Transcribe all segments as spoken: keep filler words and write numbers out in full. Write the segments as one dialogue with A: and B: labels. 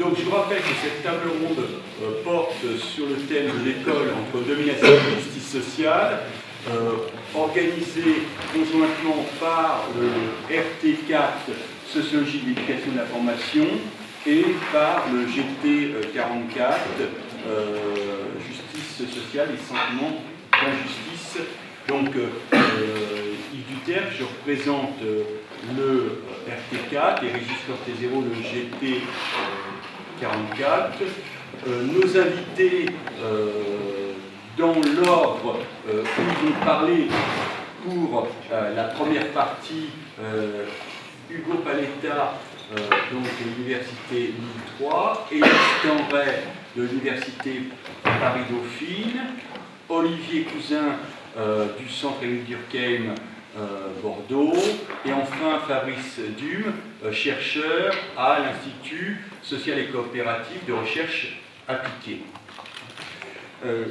A: donc je vous rappelle que cette table ronde euh, porte sur le thème de l'école entre domination et justice sociale, euh, organisée conjointement par le R T quatre, Sociologie de l'éducation et de la formation, et par le G T quarante-quatre, euh, Justice sociale et sentiment d'injustice. Donc, euh, Yves Duterre, je représente euh, le R T quatre et Régis Cortésero, le G T quarante-quatre. Euh, nos invités, euh, dans l'ordre euh, où ils vont parler pour euh, la première partie, euh, Hugo Paletta, euh, donc de l'Université Lille trois, Élise Tenray de l'Université Paris-Dauphine, Olivier Cousin euh, du Centre Émile Durkheim euh, Bordeaux, et enfin Fabrice Dume, euh, chercheur à l'Institut social et coopératif de recherche appliquée. Euh,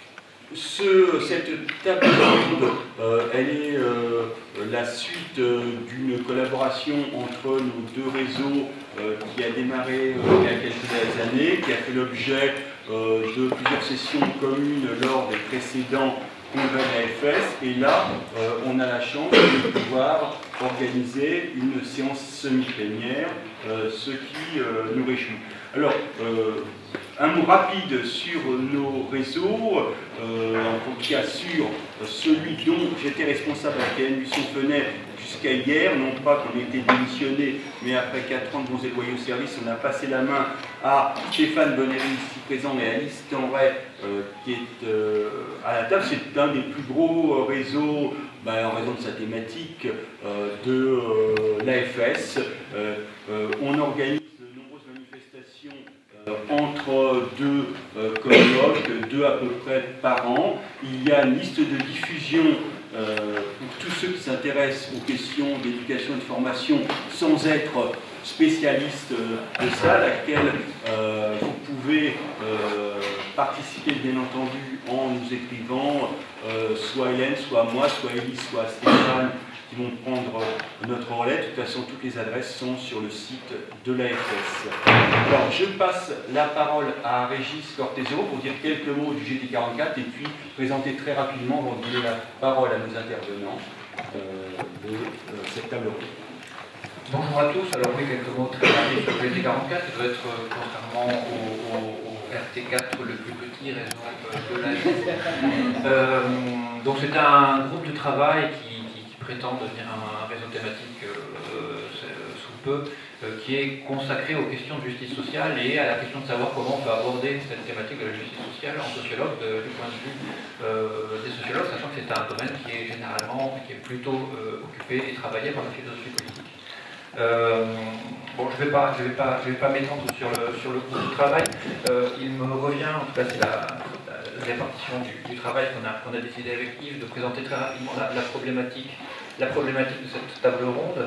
A: Ce, cette table ronde, euh, elle est euh, la suite euh, d'une collaboration entre nos deux réseaux euh, qui a démarré euh, il y a quelques années, qui a fait l'objet euh, de plusieurs sessions communes lors des précédents congrès de la F S. Et là, euh, on a la chance de pouvoir organiser une séance semi-plénière, euh, ce qui euh, nous réjouit. Alors, euh, un mot rapide sur nos réseaux, euh, en tout cas sur celui dont j'étais responsable à K N Buisson-Fenêtre jusqu'à hier, non pas qu'on ait été démissionné, mais après quatre ans de bons et loyaux services, on a passé la main à Stéphane Bonnery, ici présent, et Alice Tenray, euh, qui est euh, à la table. C'est un des plus gros réseaux, ben, en raison de sa thématique, euh, de euh, l'A F S. Euh, euh, on organise de nombreuses manifestations Euh, entre deux euh, colloques, deux à peu près par an. Il y a une liste de diffusion euh, pour tous ceux qui s'intéressent aux questions d'éducation et de formation sans être spécialiste euh, de ça, à laquelle euh, vous pouvez euh, participer bien entendu en nous écrivant euh, soit Hélène, soit moi, soit Élise, soit Stéphane, qui vont prendre notre relais. De toute façon, toutes les adresses sont sur le site de l'A F S. Alors, je passe la parole à Régis Cortésero pour dire quelques mots du G T quarante-quatre et puis présenter très rapidement, pour donner la parole à nos intervenants euh, de euh, cette table ronde.
B: Bonjour à tous. Alors oui, quelques mots très rapides sur le G T quarante-quatre. Ça doit être, euh, contrairement au, au, au R T quatre, le plus petit réseau de l'A F S. Euh, donc c'est un groupe de travail qui prétend devenir un réseau thématique euh, sous peu, euh, qui est consacré aux questions de justice sociale et à la question de savoir comment on peut aborder cette thématique de la justice sociale en sociologue, de, du point de vue euh, des sociologues, sachant que c'est un domaine qui est généralement, qui est plutôt euh, occupé et travaillé par la philosophie politique. Euh, bon, je ne vais pas, je vais pas, je vais pas m'étendre sur le, sur le groupe de travail. Euh, il me revient, en tout cas c'est la, la répartition du, du travail qu'on a, qu'on a décidé avec Yves, de présenter très rapidement la, la problématique la problématique de cette table ronde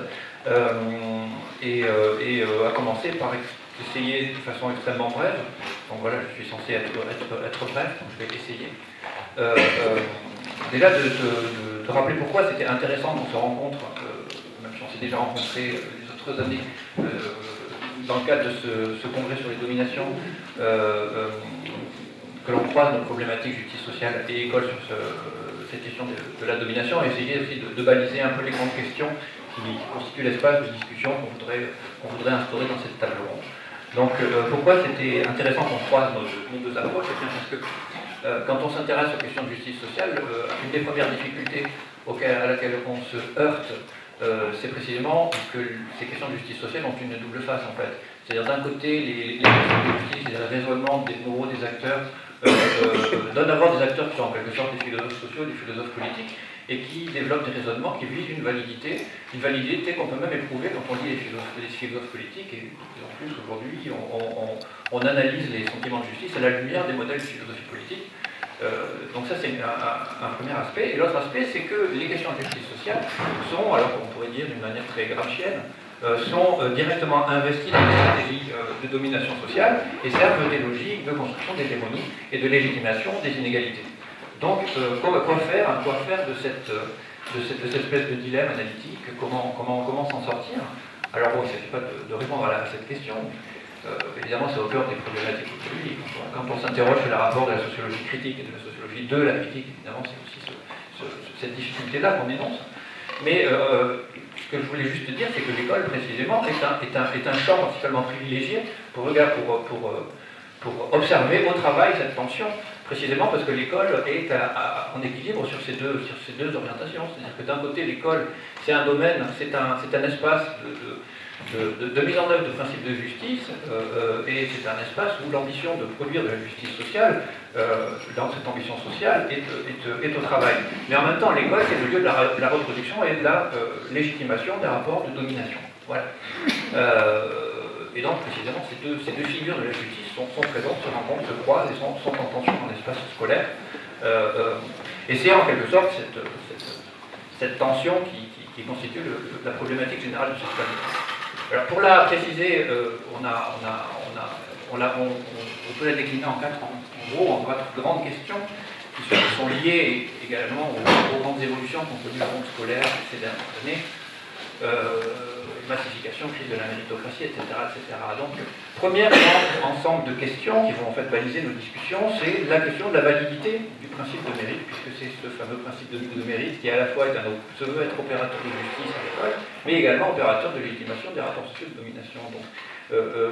B: euh, et, euh, et euh, à commencer par essayer de façon extrêmement brève. Donc voilà, je suis censé être, être, être bref, donc je vais essayer. Euh, euh, déjà de, de, de, de rappeler pourquoi c'était intéressant qu'on se rencontre, euh, même si on s'est déjà rencontrés les autres années, euh, dans le cadre de ce, ce congrès sur les dominations, euh, euh, que l'on croise nos problématiques justice sociale et école sur ce cette question de, de la domination, et essayer aussi de, de baliser un peu les grandes questions qui, qui constituent l'espace de discussion qu'on voudrait, qu'on voudrait instaurer dans cette table ronde. Donc euh, pourquoi c'était intéressant qu'on croise nos, nos deux approches? C'est bien parce que euh, quand on s'intéresse aux questions de justice sociale, euh, une des premières difficultés auxquelles, à laquelle on se heurte, euh, c'est précisément que ces questions de justice sociale ont une double face en fait. C'est-à-dire d'un côté les, les questions de justice et le raisonnement des moraux des acteurs Euh, euh, donne d'abord des acteurs qui sont en quelque sorte des philosophes sociaux, des philosophes politiques, et qui développent des raisonnements qui visent une validité, une validité qu'on peut même éprouver quand on lit les philosophes, les philosophes politiques, et en plus aujourd'hui on, on, on analyse les sentiments de justice à la lumière des modèles de philosophie politique. Euh, donc ça c'est un, un, un premier aspect, et l'autre aspect c'est que les questions de justice sociale sont, alors on pourrait dire d'une manière très gramscienne, Euh, sont euh, directement investis dans des stratégies euh, de domination sociale et servent des logiques de construction d'hégémonie et de légitimation des inégalités. Donc, euh, quoi, quoi faire, quoi faire de cette, de cette, de cette espèce de dilemme analytique? Comment, comment, comment s'en sortir? Alors, bon, il ne s'agit pas de, de répondre à, la, à cette question. Euh, évidemment, c'est au cœur des problématiques aujourd'hui. Quand on s'interroge sur le rapport de la sociologie critique et de la sociologie de la critique, évidemment, c'est aussi ce, ce, cette difficulté-là qu'on énonce. Mais euh, ce que je voulais juste dire, c'est que l'école, précisément, est un, est, un, est un champ particulièrement privilégié pour, pour, pour, pour observer au travail cette tension, précisément parce que l'école est à, à, en équilibre sur ces deux, sur ces deux orientations. C'est-à-dire que d'un côté, l'école, c'est un domaine, c'est un, c'est un espace de, de De, de, de mise en œuvre de principes de justice, euh, et c'est un espace où l'ambition de produire de la justice sociale, euh, dans cette ambition sociale, est, est, est au travail. Mais en même temps, l'école, c'est le lieu de la, de la reproduction et de la euh, légitimation des rapports de domination. Voilà. Euh, et donc, précisément, ces deux, ces deux figures de la justice sont, sont présentes, se rencontrent, se croisent et sont, sont en tension dans l'espace scolaire. Euh, euh, et c'est en quelque sorte cette, cette, cette tension qui, qui, qui constitue le, la problématique générale de cette planète. Alors pour la préciser, euh, on, a, on, a, on, a, on, a, on, on peut la décliner en quatre, en, en gros, en quatre grandes questions qui sont, qui sont liées également aux, aux grandes évolutions qu'ont connues le monde scolaire ces dernières années. Euh, massification, crise de la méritocratie, et cetera, et cetera. Donc, premier ensemble de questions qui vont en fait baliser nos discussions, c'est la question de la validité du principe de mérite, puisque c'est ce fameux principe de, de mérite qui à la fois est un, se veut être opérateur de justice à l'école, mais également opérateur de légitimation des rapports sociaux de domination. Donc, euh, euh,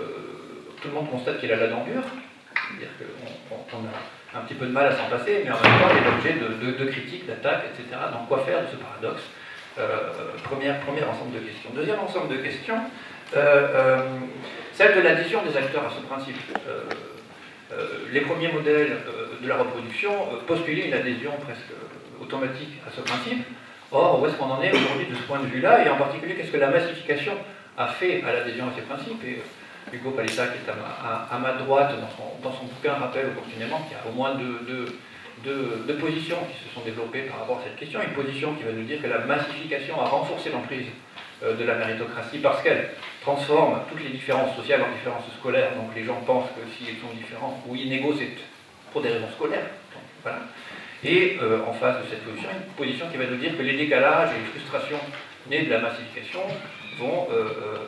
B: euh, tout le monde constate qu'il a la dent dure, c'est-à-dire qu'on on a un petit peu de mal à s'en passer, mais en même temps, il est l'objet de, de, de critiques, d'attaques, et cetera. Donc, quoi faire de ce paradoxe? Euh, première, premier ensemble de questions. Deuxième ensemble de questions, euh, euh, celle de l'adhésion des acteurs à ce principe. Euh, euh, les premiers modèles euh, de la reproduction euh, postulaient une adhésion presque automatique à ce principe. Or, où est-ce qu'on en est aujourd'hui de ce point de vue-là? Et en particulier, qu'est-ce que la massification a fait à l'adhésion à ces principes? Et euh, Hugo Paletta, qui est à ma, à, à ma droite dans son, dans son bouquin Rappel au fonctionnement, qui a au moins deux... deux De, de positions qui se sont développées par rapport à cette question. Une position qui va nous dire que la massification a renforcé l'emprise euh, de la méritocratie parce qu'elle transforme toutes les différences sociales en différences scolaires. Donc les gens pensent que s'ils sont différents ou inégaux, c'est pour des raisons scolaires. Donc, voilà. Et euh, en face de cette position, une position qui va nous dire que les décalages et les frustrations nées de la massification vont euh,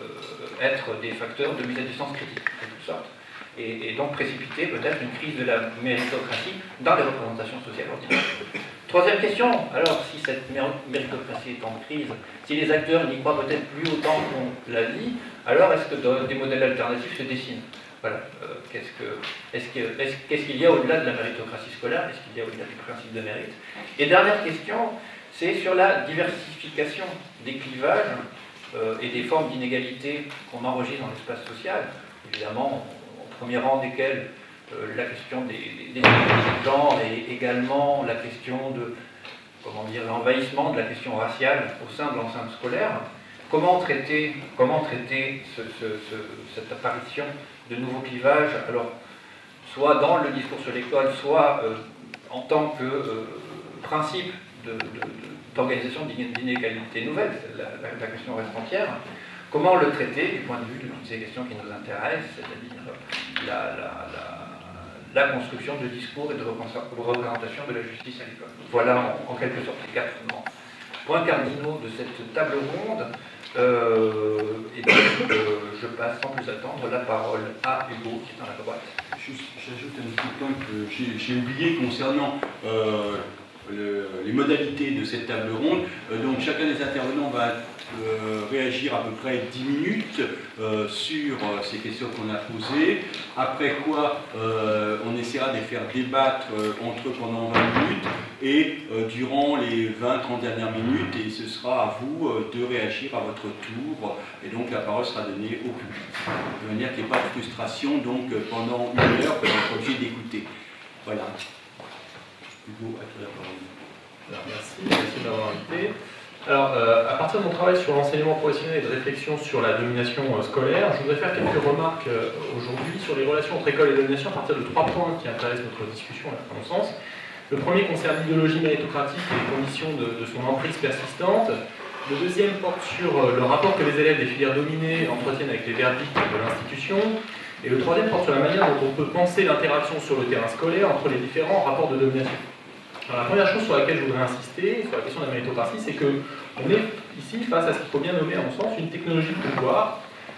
B: euh, être des facteurs de mise à distance critique, en quelque sorte. Et, et donc précipiter peut-être une crise de la méritocratie dans les représentations sociales ordinaires. Troisième question, alors si cette méritocratie est en crise, si les acteurs n'y croient peut-être plus autant qu'on l'a dit, alors est-ce que des modèles alternatifs se dessinent? Voilà. Euh, qu'est-ce que, est-ce que, est-ce, qu'est-ce qu'il y a au-delà de la méritocratie scolaire? Est-ce qu'il y a au-delà du principe de mérite? Et dernière question, c'est sur la diversification des clivages euh, et des formes d'inégalité qu'on enregistre dans l'espace social. Évidemment, premier rang desquels euh, la question des, des, des genres et également la question de, comment dire, l'envahissement de la question raciale au sein de l'enceinte scolaire. Comment traiter, comment traiter ce, ce, ce, cette apparition de nouveaux clivages, alors soit dans le discours sur l'école, soit euh, en tant que euh, principe de, de, d'organisation d'inégalités nouvelles, la, la, la question reste entière. Comment le traiter du point de vue de toutes ces questions qui nous intéressent, c'est-à-dire la, la, la, la construction de discours et de représentation de la justice à l'école. Voilà en, en quelque sorte les quatre points cardinaux de cette table ronde. Euh, et donc, euh, je passe sans plus attendre la parole à Hugo, qui est dans la droite.
A: J'ajoute un petit point que j'ai, j'ai oublié concernant euh, le, les modalités de cette table ronde. Euh, donc chacun des intervenants va Euh, réagir à peu près dix minutes euh, sur euh, ces questions qu'on a posées, après quoi euh, on essaiera de les faire débattre euh, entre eux pendant vingt minutes et euh, durant les vingt à trente dernières minutes, et ce sera à vous euh, de réagir à votre tour, et donc la parole sera donnée au public, de manière qu'il n'y ait pas de frustration, donc euh, pendant une heure, vous êtes obligé d'écouter. Voilà. Hugo, à toi la parole.
C: Alors, merci, merci de m'avoir invité. Alors, euh, à partir de mon travail sur l'enseignement professionnel et de réflexion sur la domination euh, scolaire, je voudrais faire quelques remarques euh, aujourd'hui sur les relations entre école et domination à partir de trois points qui intéressent notre discussion, à mon sens. Le premier concerne l'idéologie méritocratique et les conditions de, de son emprise persistante. Le deuxième porte sur euh, le rapport que les élèves des filières dominées entretiennent avec les verdicts de l'institution. Et le troisième porte sur la manière dont on peut penser l'interaction sur le terrain scolaire entre les différents rapports de domination. Alors, la première chose sur laquelle je voudrais insister, sur la question de la méritocratie, c'est qu'on est ici face à ce qu'il faut bien nommer, à mon sens, une technologie de pouvoir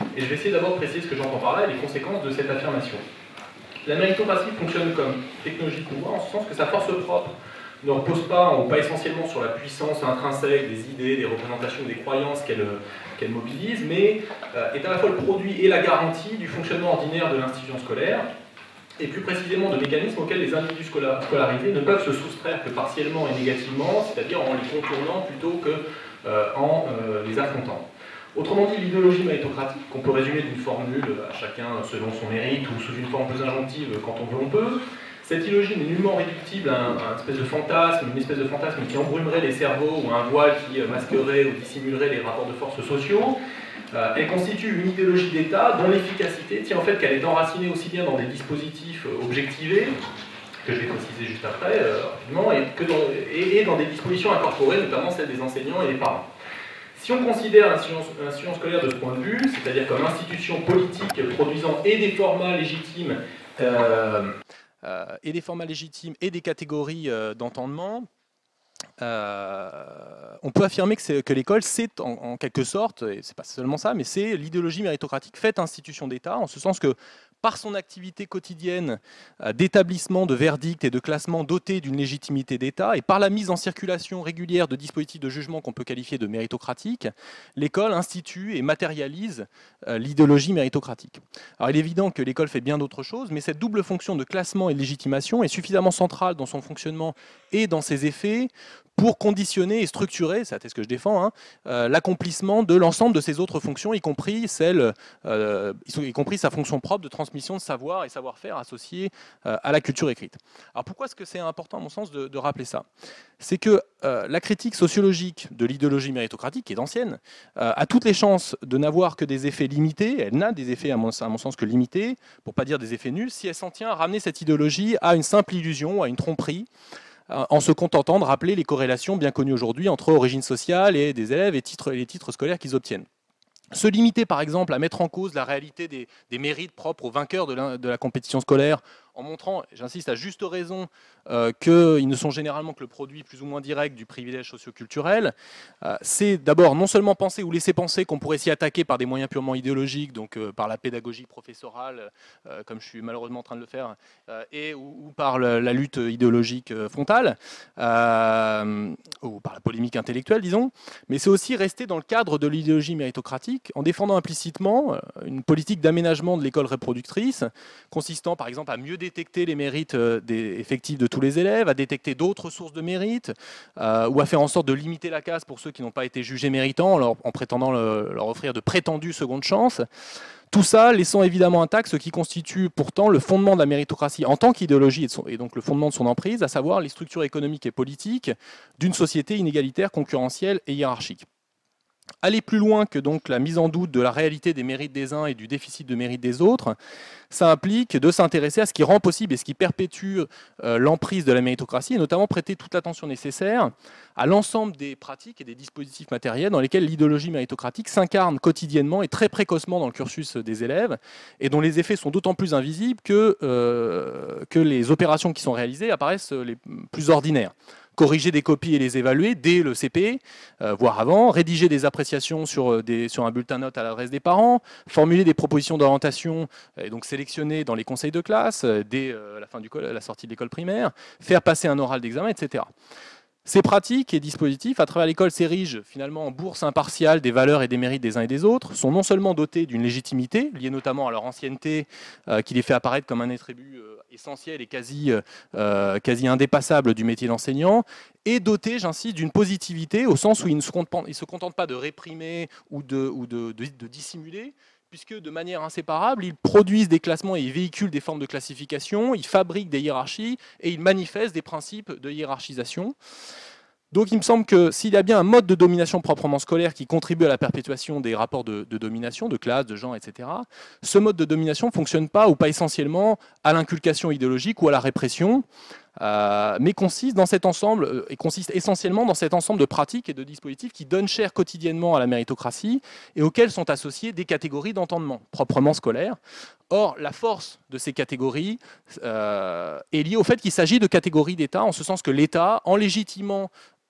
C: Et je vais essayer d'abord de préciser ce que j'entends par là et les conséquences de cette affirmation. La méritocratie fonctionne comme technologie de pouvoir, en ce sens que sa force propre ne repose pas, ou pas essentiellement sur la puissance intrinsèque des idées, des représentations, des croyances qu'elle qu'elle mobilise, mais euh, est à la fois le produit et la garantie du fonctionnement ordinaire de l'institution scolaire, et plus précisément de mécanismes auxquels les individus scolarisés ne peuvent se soustraire que partiellement et négativement, c'est-à-dire en les contournant plutôt qu'en euh, euh, les affrontant. Autrement dit, l'idéologie méritocratique, qu'on peut résumer d'une formule à chacun selon son mérite ou sous une forme plus injonctive quand on veut, on peut, cette idéologie n'est nullement réductible à un, à un espèce de fantasme, une espèce de fantasme qui embrumerait les cerveaux ou un voile qui masquerait ou dissimulerait les rapports de force sociaux. Euh, elle constitue une idéologie d'État dont l'efficacité tient en fait qu'elle est enracinée aussi bien dans des dispositifs objectivés, que je vais préciser juste après, euh, rapidement, et, que dans, et, et dans des dispositions incorporées, notamment celles des enseignants et des parents. Si on considère l'institution scolaire de ce point de vue, c'est-à-dire comme institution politique produisant et des formats légitimes, euh, euh, et des formats légitimes et des catégories euh, d'entendement, euh, on peut affirmer que, que l'école, c'est en, en quelque sorte, et c'est pas seulement ça, mais c'est l'idéologie méritocratique faite institution d'État, en ce sens que par son activité quotidienne d'établissement de verdicts et de classements dotés d'une légitimité d'État, et par la mise en circulation régulière de dispositifs de jugement qu'on peut qualifier de méritocratiques, l'école institue et matérialise l'idéologie méritocratique. Alors il est évident que l'école fait bien d'autres choses, mais cette double fonction de classement et de légitimation est suffisamment centrale dans son fonctionnement et dans ses effets pour conditionner et structurer, c'est la thèse que je défends, hein, euh, l'accomplissement de l'ensemble de ses autres fonctions, y compris, celle, euh, y compris sa fonction propre de transmission de savoir et savoir-faire associée euh, à la culture écrite. Alors pourquoi est-ce que c'est important, à mon sens, de, de rappeler ça? C'est que euh, la critique sociologique de l'idéologie méritocratique, qui est ancienne, euh, a toutes les chances de n'avoir que des effets limités. Elle n'a des effets, à mon, à mon sens, que limités, pour ne pas dire des effets nuls, si elle s'en tient à ramener cette idéologie à une simple illusion, à une tromperie, en se contentant de rappeler les corrélations bien connues aujourd'hui entre origine sociale et des élèves et, titres, et les titres scolaires qu'ils obtiennent. Se limiter par exemple à mettre en cause la réalité des, des mérites propres aux vainqueurs de la, de la compétition scolaire, en montrant, j'insiste à juste raison, euh, qu'ils ne sont généralement que le produit plus ou moins direct du privilège socioculturel, euh, c'est d'abord non seulement penser ou laisser penser qu'on pourrait s'y attaquer par des moyens purement idéologiques, donc euh, par la pédagogie professorale, euh, comme je suis malheureusement en train de le faire, euh, et ou, ou par le, la lutte idéologique frontale, euh, ou par la polémique intellectuelle, disons, mais c'est aussi rester dans le cadre de l'idéologie méritocratique en défendant implicitement une politique d'aménagement de l'école reproductrice, consistant par exemple à mieux détecter les mérites des effectifs de tous les élèves, à détecter d'autres sources de mérite, euh, ou à faire en sorte de limiter la casse pour ceux qui n'ont pas été jugés méritants, en, leur, en prétendant le, leur offrir de prétendues secondes chances. Tout ça laissant évidemment intact ce qui constitue pourtant le fondement de la méritocratie en tant qu'idéologie et, et donc le fondement de son emprise, à savoir les structures économiques et politiques d'une société inégalitaire, concurrentielle et hiérarchique. Aller plus loin que donc la mise en doute de la réalité des mérites des uns et du déficit de mérite des autres, ça implique de s'intéresser à ce qui rend possible et ce qui perpétue euh, l'emprise de la méritocratie, et notamment prêter toute l'attention nécessaire à l'ensemble des pratiques et des dispositifs matériels dans lesquels l'idéologie méritocratique s'incarne quotidiennement et très précocement dans le cursus des élèves, et dont les effets sont d'autant plus invisibles que, euh, que les opérations qui sont réalisées apparaissent les plus ordinaires. Corriger des copies et les évaluer dès le C P, euh, voire avant, rédiger des appréciations sur, des, sur un bulletin note à l'adresse des parents, formuler des propositions d'orientation, et donc sélectionner dans les conseils de classe dès euh, la, fin du, la sortie de l'école primaire, faire passer un oral d'examen, et cetera. Ces pratiques et dispositifs, à travers l'école, s'érigent finalement en bourse impartiale des valeurs et des mérites des uns et des autres, sont non seulement dotés d'une légitimité, liée notamment à leur ancienneté, euh, qui les fait apparaître comme un attribut euh, essentiel et quasi, euh, quasi indépassable du métier d'enseignant, et dotés, j'insiste, d'une positivité, au sens où ils ne se contentent, ils se contentent pas de réprimer ou de, ou de, de, de dissimuler, puisque de manière inséparable, ils produisent des classements et ils véhiculent des formes de classification, ils fabriquent des hiérarchies et ils manifestent des principes de hiérarchisation. Donc il me semble que s'il y a bien un mode de domination proprement scolaire qui contribue à la perpétuation des rapports de, de domination, de classe, de genre, et cetera, ce mode de domination ne fonctionne pas ou pas essentiellement à l'inculcation idéologique ou à la répression, euh, mais consiste dans cet ensemble, et consiste essentiellement dans cet ensemble de pratiques et de dispositifs qui donnent chair quotidiennement à la méritocratie et auxquels sont associées des catégories d'entendement proprement scolaires. Or, la force de ces catégories euh, est liée au fait qu'il s'agit de catégories d'État, en ce sens que l'État, en légitimant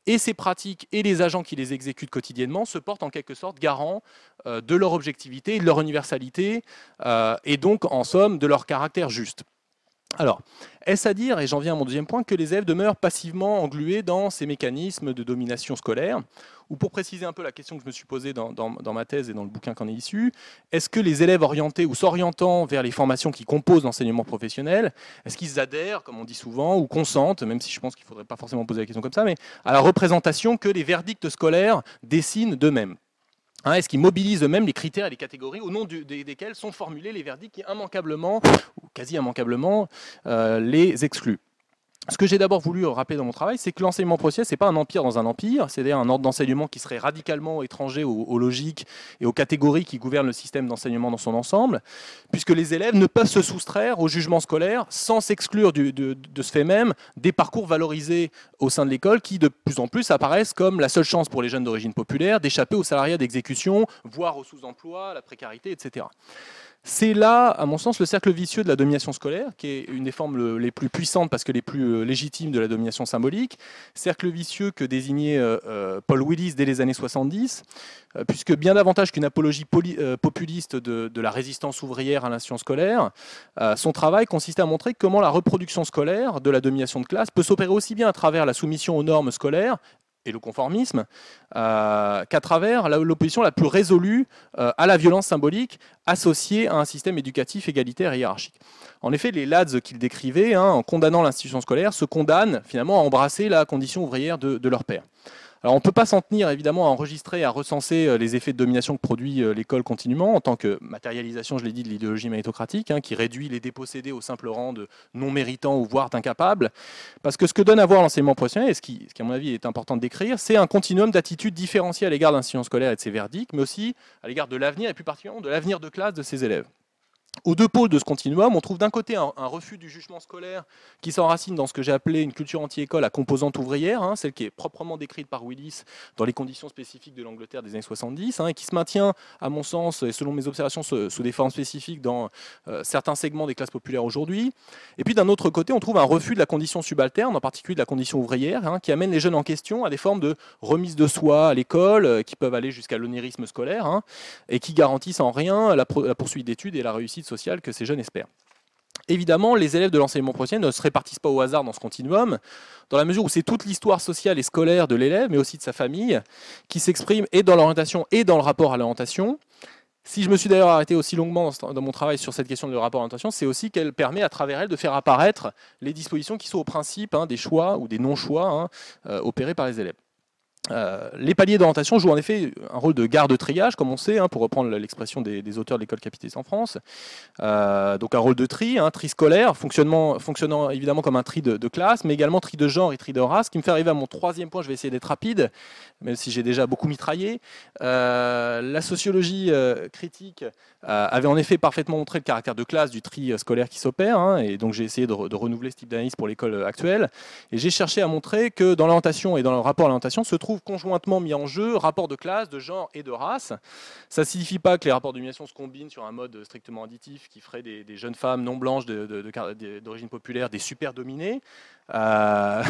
D: et ces pratiques et les agents qui les exécutent quotidiennement se portent en quelque sorte garants euh, de leur objectivité, de leur universalité, euh, et donc en somme de leur caractère juste. Alors, est-ce à dire, et j'en viens à mon deuxième point, que les élèves demeurent passivement englués dans ces mécanismes de domination scolaire? Ou pour préciser un peu la question que je me suis posée dans, dans, dans ma thèse et dans le bouquin qu'en est issu, est-ce que les élèves orientés ou s'orientant vers les formations qui composent l'enseignement professionnel, est-ce qu'ils adhèrent, comme on dit souvent, ou consentent, même si je pense qu'il ne faudrait pas forcément poser la question comme ça, mais à la représentation que les verdicts scolaires dessinent d'eux-mêmes? Hein, est-ce qu'ils mobilisent eux-mêmes les critères et les catégories au nom du, des, desquels sont formulés les verdicts qui immanquablement, ou quasi immanquablement, euh, les excluent? Ce que j'ai d'abord voulu rappeler dans mon travail, c'est que l'enseignement professionnel, ce n'est pas un empire dans un empire, c'est-à-dire un ordre d'enseignement qui serait radicalement étranger aux, aux logiques et aux catégories qui gouvernent le système d'enseignement dans son ensemble, puisque les élèves ne peuvent se soustraire au jugement scolaire sans s'exclure de, de ce fait même des parcours valorisés au sein de l'école qui, de plus en plus, apparaissent comme la seule chance pour les jeunes d'origine populaire d'échapper au salariat d'exécution, voire au sous-emploi, à la précarité, et cetera. C'est là, à mon sens, le cercle vicieux de la domination scolaire, qui est une des formes les plus puissantes parce que les plus légitimes de la domination symbolique. Cercle vicieux que désignait euh, Paul Willis dès les années soixante-dix, euh, puisque bien davantage qu'une apologie poli, euh, populiste de, de la résistance ouvrière à l'institution scolaire, euh, son travail consistait à montrer comment la reproduction scolaire de la domination de classe peut s'opérer aussi bien à travers la soumission aux normes scolaires et le conformisme, euh, qu'à travers l'opposition la plus résolue euh, à la violence symbolique associée à un système éducatif égalitaire et hiérarchique. En effet, les lads qu'il décrivait, hein, en condamnant l'institution scolaire, se condamnent finalement à embrasser la condition ouvrière de, de leur père. Alors on ne peut pas s'en tenir évidemment à enregistrer, à recenser les effets de domination que produit l'école continuellement en tant que matérialisation, je l'ai dit, de l'idéologie méritocratique, hein, qui réduit les dépossédés au simple rang de non méritants ou voire d'incapables. Parce que ce que donne à voir l'enseignement professionnel, et ce qui, ce qui à mon avis est important de décrire, c'est un continuum d'attitudes différenciées à l'égard de l'institution scolaire et de ses verdicts, mais aussi à l'égard de l'avenir et plus particulièrement de l'avenir de classe de ses élèves. Aux deux pôles de ce continuum, on trouve d'un côté un, un refus du jugement scolaire qui s'enracine dans ce que j'ai appelé une culture anti-école à composante ouvrière, hein, celle qui est proprement décrite par Willis dans les conditions spécifiques de l'Angleterre des années soixante-dix, hein, et qui se maintient, à mon sens, et selon mes observations, sous, sous des formes spécifiques dans euh, certains segments des classes populaires aujourd'hui. Et puis d'un autre côté, on trouve un refus de la condition subalterne, en particulier de la condition ouvrière, hein, qui amène les jeunes en question à des formes de remise de soi à l'école, euh, qui peuvent aller jusqu'à l'onirisme scolaire, hein, et qui garantissent en rien la, la poursuite d'études et la réussite sociale que ces jeunes espèrent. Évidemment, les élèves de l'enseignement professionnel ne se répartissent pas au hasard dans ce continuum, dans la mesure où c'est toute l'histoire sociale et scolaire de l'élève, mais aussi de sa famille, qui s'exprime et dans l'orientation et dans le rapport à l'orientation. Si je me suis d'ailleurs arrêté aussi longuement dans mon travail sur cette question de rapport à l'orientation, c'est aussi qu'elle permet à travers elle de faire apparaître les dispositions qui sont au principe hein, des choix ou des non-choix hein, euh, opérés par les élèves. Euh, les paliers d'orientation jouent en effet un rôle de garde-triage, comme on sait, hein, pour reprendre l'expression des, des auteurs de l'école capitaliste en France. Euh, donc un rôle de tri, hein, tri scolaire, fonctionnement, fonctionnant évidemment comme un tri de, de classe, mais également tri de genre et tri de race, qui me fait arriver à mon troisième point, je vais essayer d'être rapide, même si j'ai déjà beaucoup mitraillé. Euh, la sociologie euh, critique euh, avait en effet parfaitement montré le caractère de classe du tri scolaire qui s'opère, hein, et donc j'ai essayé de, re, de renouveler ce type d'analyse pour l'école actuelle, et j'ai cherché à montrer que dans l'orientation et dans le rapport à l'orientation se trouve conjointement mis en jeu rapports de classe, de genre et de race. Ça ne signifie pas que les rapports de domination se combinent sur un mode strictement additif qui ferait des, des jeunes femmes non blanches de, de, de, d'origine populaire des super dominées. Euh...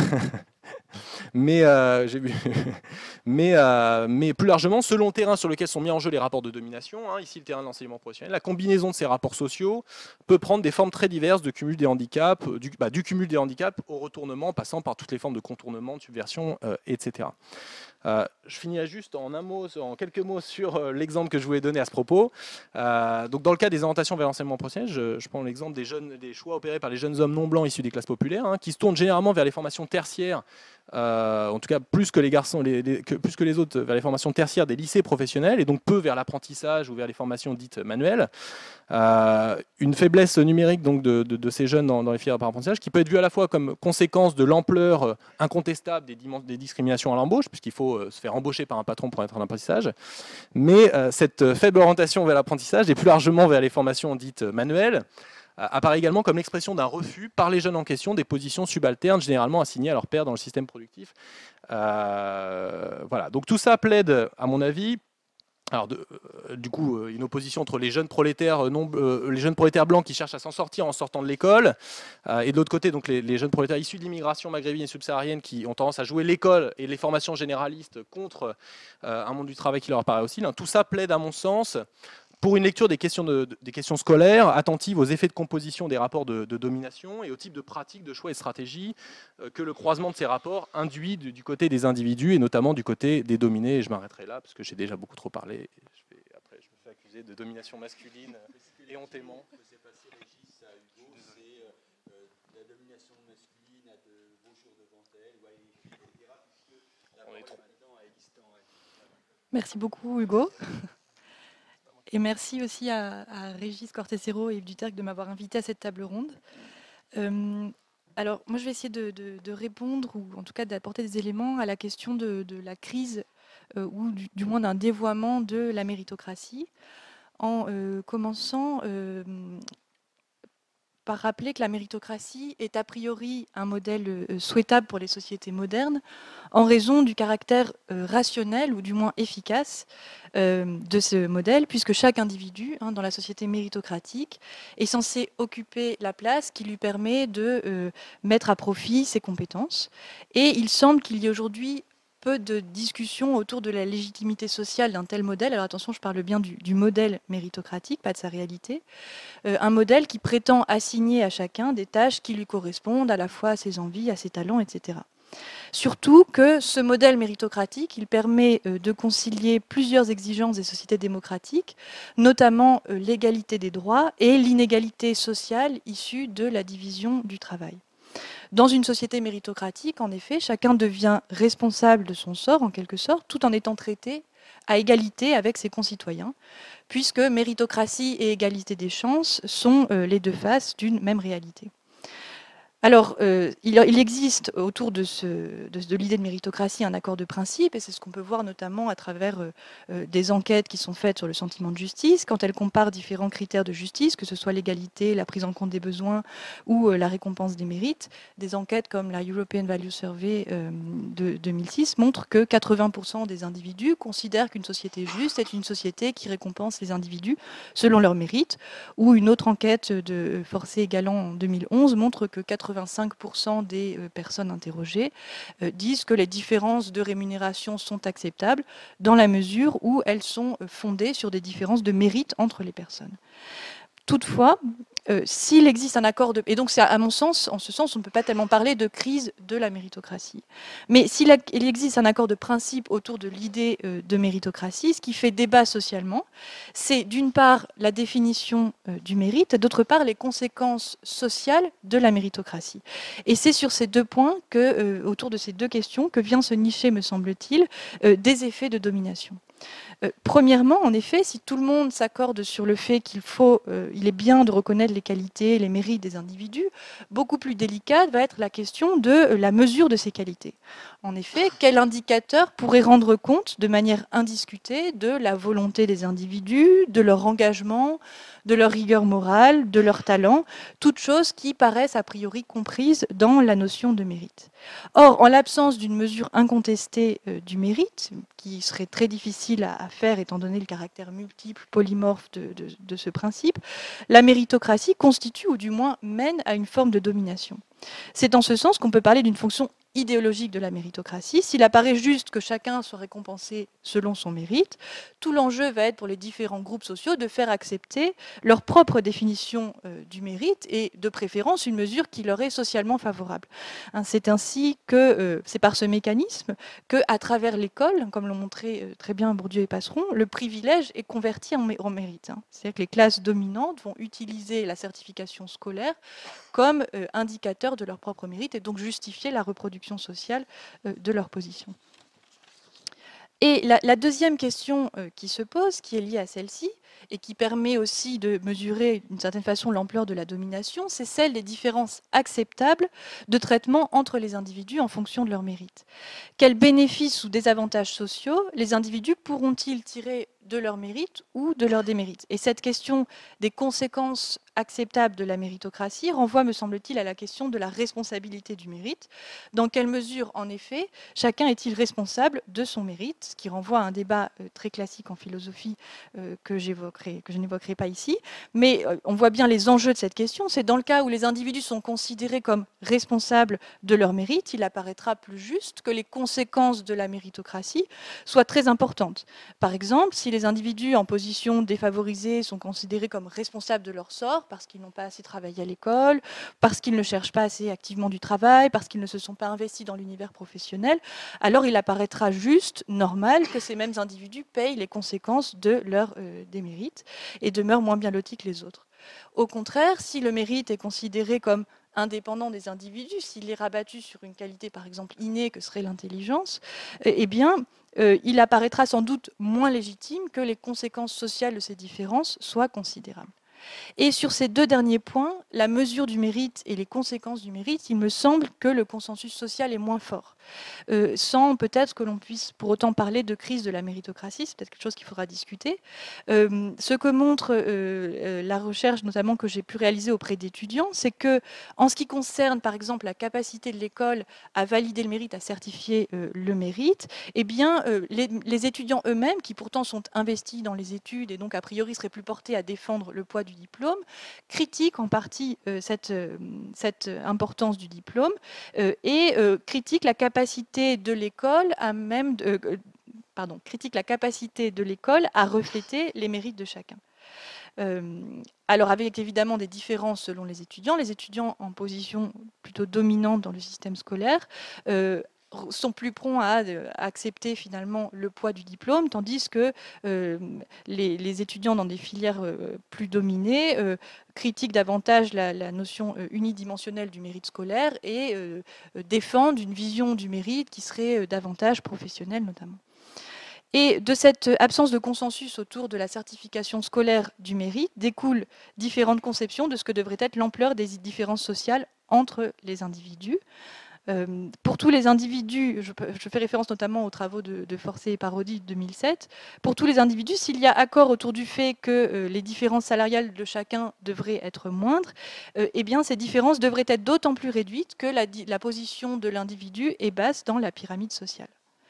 D: mais, euh, j'ai vu... mais, euh, mais plus largement, selon le terrain sur lequel sont mis en jeu les rapports de domination, hein, ici le terrain de l'enseignement professionnel, la combinaison de ces rapports sociaux peut prendre des formes très diverses de cumul des handicaps, du, bah, du cumul des handicaps au retournement, passant par toutes les formes de contournement, de subversion, euh, et cetera. Euh, je finirai juste en un mot, en quelques mots sur euh, l'exemple que je voulais donner à ce propos. Euh, donc dans le cas des orientations vers l'enseignement professionnel, je, je prends l'exemple des, jeunes, des choix opérés par les jeunes hommes non blancs issus des classes populaires, hein, qui se tournent généralement vers les formations tertiaires, euh, en tout cas plus que les garçons, les, les, que, plus que les autres, vers les formations tertiaires des lycées professionnels, et donc peu vers l'apprentissage ou vers les formations dites manuelles. Euh, une faiblesse numérique donc, de, de, de ces jeunes dans, dans les filières par apprentissage, qui peut être vue à la fois comme conséquence de l'ampleur incontestable des, des discriminations à l'embauche, puisqu'il faut se faire embaucher par un patron pour être en apprentissage, mais euh, cette faible orientation vers l'apprentissage et plus largement vers les formations dites manuelles euh, apparaît également comme l'expression d'un refus par les jeunes en question des positions subalternes généralement assignées à leur père dans le système productif. Euh, voilà. Donc tout ça plaide, à mon avis, Alors, de, euh, du coup, euh, une opposition entre les jeunes prolétaires non, euh, les jeunes prolétaires blancs qui cherchent à s'en sortir en sortant de l'école, euh, et de l'autre côté, donc les, les jeunes prolétaires issus de l'immigration maghrébine et subsaharienne qui ont tendance à jouer l'école et les formations généralistes contre euh, un monde du travail qui leur apparaît hostile. Hein. Tout ça plaide, à mon sens, pour une lecture des questions, de, de, des questions scolaires attentive aux effets de composition des rapports de, de domination et au type de pratiques, de choix et de stratégies euh, que le croisement de ces rapports induit du, du côté des individus et notamment du côté des dominés. Et je m'arrêterai là parce que j'ai déjà beaucoup trop parlé. Et je vais, après, je me fais accuser de domination masculine et hontément.
E: Merci beaucoup, Hugo. Et merci aussi à, à Régis Cortesero et Yves Duterque de m'avoir invité à cette table ronde. Euh, alors, moi, je vais essayer de, de, de répondre, ou en tout cas d'apporter des éléments à la question de, de la crise, euh, ou du, du moins d'un dévoiement de la méritocratie, en euh, commençant euh, par rappeler que la méritocratie est a priori un modèle euh, souhaitable pour les sociétés modernes, en raison du caractère euh, rationnel, ou du moins efficace, euh, de ce modèle, puisque chaque individu, hein, dans la société méritocratique, est censé occuper la place qui lui permet de euh, mettre à profit ses compétences. Et il semble qu'il y ait aujourd'hui peu de discussions autour de la légitimité sociale d'un tel modèle. Alors attention, je parle bien du, du modèle méritocratique, pas de sa réalité. Euh, un modèle qui prétend assigner à chacun des tâches qui lui correspondent à la fois à ses envies, à ses talents, et cetera. Surtout que ce modèle méritocratique, il permet euh, de concilier plusieurs exigences des sociétés démocratiques, notamment euh, l'égalité des droits et l'inégalité sociale issue de la division du travail. Dans une société méritocratique, en effet, chacun devient responsable de son sort, en quelque sorte, tout en étant traité à égalité avec ses concitoyens, puisque méritocratie et égalité des chances sont euh, les deux faces d'une même réalité. Alors, euh, il, il existe autour de, ce, de, de l'idée de méritocratie un accord de principe, et c'est ce qu'on peut voir notamment à travers euh, euh, des enquêtes qui sont faites sur le sentiment de justice, quand elles comparent différents critères de justice, que ce soit l'égalité, la prise en compte des besoins ou euh, la récompense des mérites. Des enquêtes comme la European Value Survey euh, de deux mille six montrent que quatre-vingts pour cent des individus considèrent qu'une société juste est une société qui récompense les individus selon leurs mérites, ou une autre enquête de Forcé et Galland en deux mille onze montre que quatre-vingt-cinq pour cent des personnes interrogées disent que les différences de rémunération sont acceptables dans la mesure où elles sont fondées sur des différences de mérite entre les personnes. Toutefois, euh, s'il existe un accord de... Et donc, c'est à mon sens, en ce sens, on ne peut pas tellement parler de crise de la méritocratie. Mais s'il existe un accord de principe autour de l'idée euh, de méritocratie, ce qui fait débat socialement, c'est d'une part la définition euh, du mérite, d'autre part les conséquences sociales de la méritocratie. Et c'est sur ces deux points, que, euh, autour de ces deux questions, que vient se nicher, me semble-t-il, euh, des effets de domination. Euh, premièrement, en effet, si tout le monde s'accorde sur le fait qu'il faut, euh, il est bien de reconnaître les qualités, les mérites des individus, beaucoup plus délicate va être la question de euh, la mesure de ces qualités. En effet, quel indicateur pourrait rendre compte de manière indiscutée de la volonté des individus, de leur engagement, de leur rigueur morale, de leur talent, toutes choses qui paraissent a priori comprises dans la notion de mérite. Or, en l'absence d'une mesure incontestée euh, du mérite, qui serait très difficile à, à faire étant donné le caractère multiple, polymorphe de, de, de ce principe, la méritocratie constitue ou du moins mène à une forme de domination. C'est en ce sens qu'on peut parler d'une fonction idéologique de la méritocratie. S'il apparaît juste que chacun soit récompensé selon son mérite, tout l'enjeu va être pour les différents groupes sociaux de faire accepter leur propre définition euh, du mérite et de préférence une mesure qui leur est socialement favorable. Hein, c'est ainsi que, euh, c'est par ce mécanisme que, à travers l'école, comme l'ont montré euh, très bien Bourdieu et Passeron, le privilège est converti en, en mérite. Hein. C'est-à-dire que les classes dominantes vont utiliser la certification scolaire comme euh, indicateur de leur propre mérite et donc justifier la reproduction sociale euh, de leur position. Et la, la deuxième question euh, qui se pose, qui est liée à celle-ci, et qui permet aussi de mesurer d'une certaine façon l'ampleur de la domination, c'est celle des différences acceptables de traitement entre les individus en fonction de leur mérite. Quels bénéfices ou désavantages sociaux les individus pourront-ils tirer de leur mérite ou de leur démérite. Et cette question des conséquences acceptables de la méritocratie renvoie, me semble-t-il, à la question de la responsabilité du mérite. Dans quelle mesure, en effet, chacun est-il responsable de son mérite, ce qui renvoie à un débat euh, très classique en philosophie euh, que, j'évoquerai, que je n'évoquerai pas ici. Mais euh, on voit bien les enjeux de cette question. C'est dans le cas où les individus sont considérés comme responsables de leur mérite, il apparaîtra plus juste que les conséquences de la méritocratie soient très importantes. Par exemple, si les individus en position défavorisée sont considérés comme responsables de leur sort parce qu'ils n'ont pas assez travaillé à l'école, parce qu'ils ne cherchent pas assez activement du travail, parce qu'ils ne se sont pas investis dans l'univers professionnel, alors il apparaîtra juste, normal, que ces mêmes individus payent les conséquences de leur euh, démérite et demeurent moins bien lotis que les autres. Au contraire, si le mérite est considéré comme indépendant des individus, s'il est rabattu sur une qualité par exemple innée que serait l'intelligence, eh bien euh, il apparaîtra sans doute moins légitime que les conséquences sociales de ces différences soient considérables. Et sur ces deux derniers points, la mesure du mérite et les conséquences du mérite, il me semble que le consensus social est moins fort. Euh, sans peut-être que l'on puisse pour autant parler de crise de la méritocratie, c'est peut-être quelque chose qu'il faudra discuter. Euh, ce que montre euh, euh, la recherche, notamment que j'ai pu réaliser auprès d'étudiants, c'est que en ce qui concerne par exemple la capacité de l'école à valider le mérite, à certifier euh, le mérite, eh bien euh, les, les étudiants eux-mêmes, qui pourtant sont investis dans les études et donc a priori seraient plus portés à défendre le poids du diplôme, critiquent en partie euh, cette, euh, cette importance du diplôme euh, et euh, critiquent la capacité de l'école à même de, euh, pardon, critique la capacité de l'école à refléter les mérites de chacun. Euh, alors avec évidemment des différences selon les étudiants, les étudiants en position plutôt dominante dans le système scolaire euh, sont plus prompts à, à accepter finalement le poids du diplôme, tandis que euh, les, les étudiants dans des filières euh, plus dominées euh, critiquent davantage la, la notion euh, unidimensionnelle du mérite scolaire et euh, défendent une vision du mérite qui serait euh, davantage professionnelle notamment. Et de cette absence de consensus autour de la certification scolaire du mérite découlent différentes conceptions de ce que devrait être l'ampleur des différences sociales entre les individus. Euh, pour tous les individus, je, je fais référence notamment aux travaux de, de Forcé et Parodi de deux mille sept, pour tous les individus, s'il y a accord autour du fait que euh, les différences salariales de chacun devraient être moindres, euh, eh bien ces différences devraient être d'autant plus réduites que la, la position de l'individu est basse dans la pyramide sociale.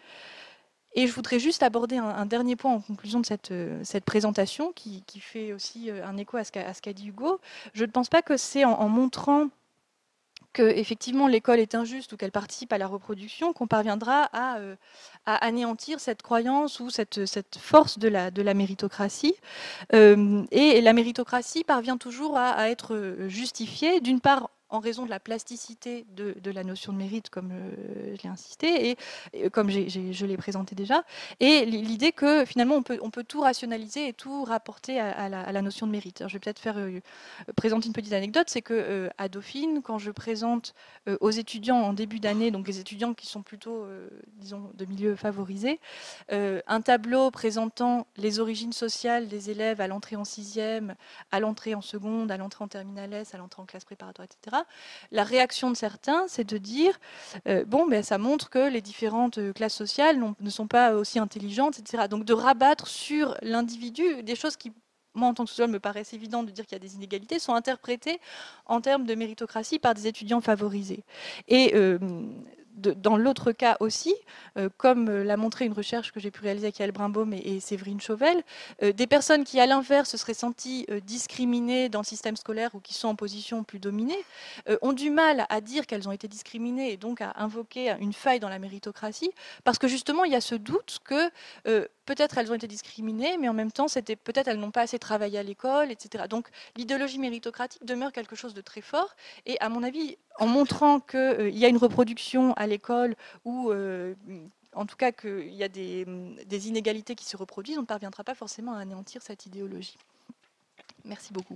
E: Et je voudrais juste aborder un, un dernier point en conclusion de cette, euh, cette présentation qui, qui fait aussi euh, un écho à ce qu'a, qu'a dit Hugo. Je ne pense pas que c'est en, en montrant que effectivement l'école est injuste ou qu'elle participe à la reproduction qu'on parviendra à, euh, à anéantir cette croyance ou cette, cette force de la, de la méritocratie. Euh, et la méritocratie parvient toujours à, à être justifiée, d'une part en raison de la plasticité de, de la notion de mérite, comme euh, je l'ai insisté, et, et comme j'ai, j'ai, je l'ai présenté déjà, et l'idée que finalement on peut, on peut tout rationaliser et tout rapporter à, à, la, à la notion de mérite. Alors, je vais peut-être faire euh, présenter une petite anecdote, c'est que euh, à Dauphine, quand je présente euh, aux étudiants en début d'année, donc les étudiants qui sont plutôt, euh, disons, de milieux favorisés, euh, un tableau présentant les origines sociales des élèves à l'entrée en sixième, à l'entrée en seconde, à l'entrée en terminale S, à l'entrée en classe préparatoire, et cetera. La réaction de certains, c'est de dire euh, bon, ben, ça montre que les différentes classes sociales ne sont pas aussi intelligentes, et cetera. Donc de rabattre sur l'individu des choses qui, moi en tant que sociologue, me paraissent évidentes, de dire qu'il y a des inégalités, sont interprétées en termes de méritocratie par des étudiants favorisés. Et euh, de, dans l'autre cas aussi, euh, comme l'a montré une recherche que j'ai pu réaliser avec Yael Brimbaum et, et Séverine Chauvel, euh, des personnes qui, à l'inverse, se seraient senties euh, discriminées dans le système scolaire ou qui sont en position plus dominée, euh, ont du mal à dire qu'elles ont été discriminées et donc à invoquer une faille dans la méritocratie, parce que justement, il y a ce doute que euh, peut-être elles ont été discriminées, mais en même temps, c'était peut-être elles n'ont pas assez travaillé à l'école, et cetera. Donc l'idéologie méritocratique demeure quelque chose de très fort, et à mon avis, en montrant qu'il euh, y a une reproduction à l'école ou euh, en tout cas qu'il y a des, des inégalités qui se reproduisent, on ne parviendra pas forcément à anéantir cette idéologie. Merci beaucoup.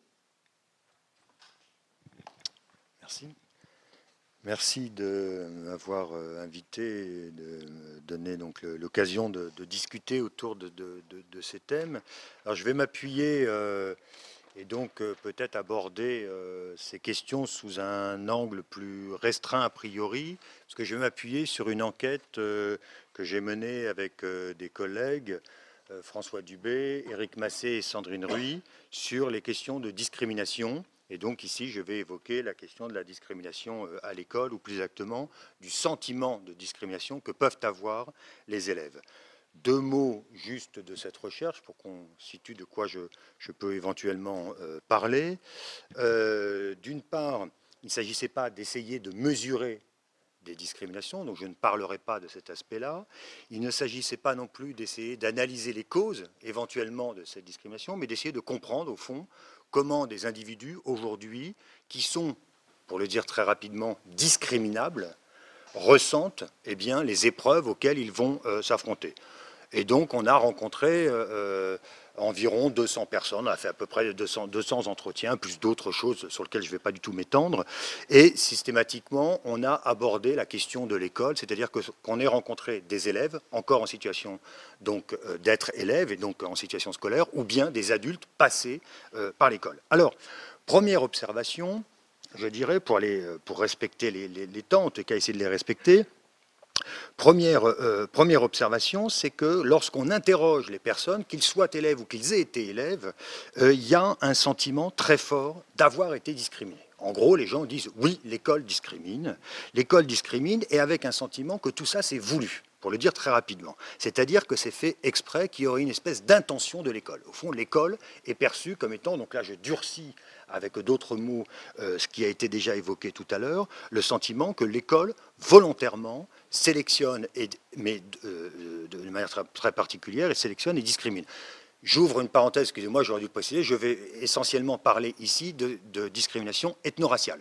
F: Merci. Merci de m'avoir invité et de me donner donc l'occasion de, de discuter autour de, de, de, de ces thèmes. Alors je vais m'appuyer euh, et donc euh, peut-être aborder euh, ces questions sous un angle plus restreint a priori, parce que je vais m'appuyer sur une enquête euh, que j'ai menée avec euh, des collègues euh, François Dubé, Éric Massé et Sandrine Ruy sur les questions de discrimination. Et donc ici, je vais évoquer la question de la discrimination euh, à l'école, ou plus exactement du sentiment de discrimination que peuvent avoir les élèves. Deux mots juste de cette recherche pour qu'on situe de quoi je, je peux éventuellement euh, parler. Euh, D'une part, il ne s'agissait pas d'essayer de mesurer des discriminations, donc je ne parlerai pas de cet aspect-là. Il ne s'agissait pas non plus d'essayer d'analyser les causes éventuellement de cette discrimination, mais d'essayer de comprendre au fond comment des individus aujourd'hui qui sont, pour le dire très rapidement, discriminables, ressentent eh bien, les épreuves auxquelles ils vont euh, s'affronter. Et donc on a rencontré euh, environ deux cents personnes, on a fait à peu près deux cents, deux cents entretiens, plus d'autres choses sur lesquelles je ne vais pas du tout m'étendre. Et systématiquement, on a abordé la question de l'école, c'est-à-dire qu'on ait rencontré des élèves, encore en situation donc euh, d'être élèves et donc en situation scolaire, ou bien des adultes passés euh, par l'école. Alors, première observation, je dirais, pour, aller, pour respecter les, les, les temps, en tout cas essayer de les respecter. Première, euh, première observation, c'est que lorsqu'on interroge les personnes, qu'ils soient élèves ou qu'ils aient été élèves, euh, il y a un sentiment très fort d'avoir été discriminés. En gros, les gens disent oui, l'école discrimine, l'école discrimine, et avec un sentiment que tout ça c'est voulu, pour le dire très rapidement. C'est-à-dire que c'est fait exprès, qu'il y aurait une espèce d'intention de l'école. Au fond, l'école est perçue comme étant, donc là je durcis avec d'autres mots, euh, ce qui a été déjà évoqué tout à l'heure, le sentiment que l'école, volontairement, sélectionne, et, mais euh, de manière très, très particulière, et sélectionne et discrimine. J'ouvre une parenthèse, excusez-moi, j'aurais dû préciser, je vais essentiellement parler ici de, de discrimination ethno-raciale.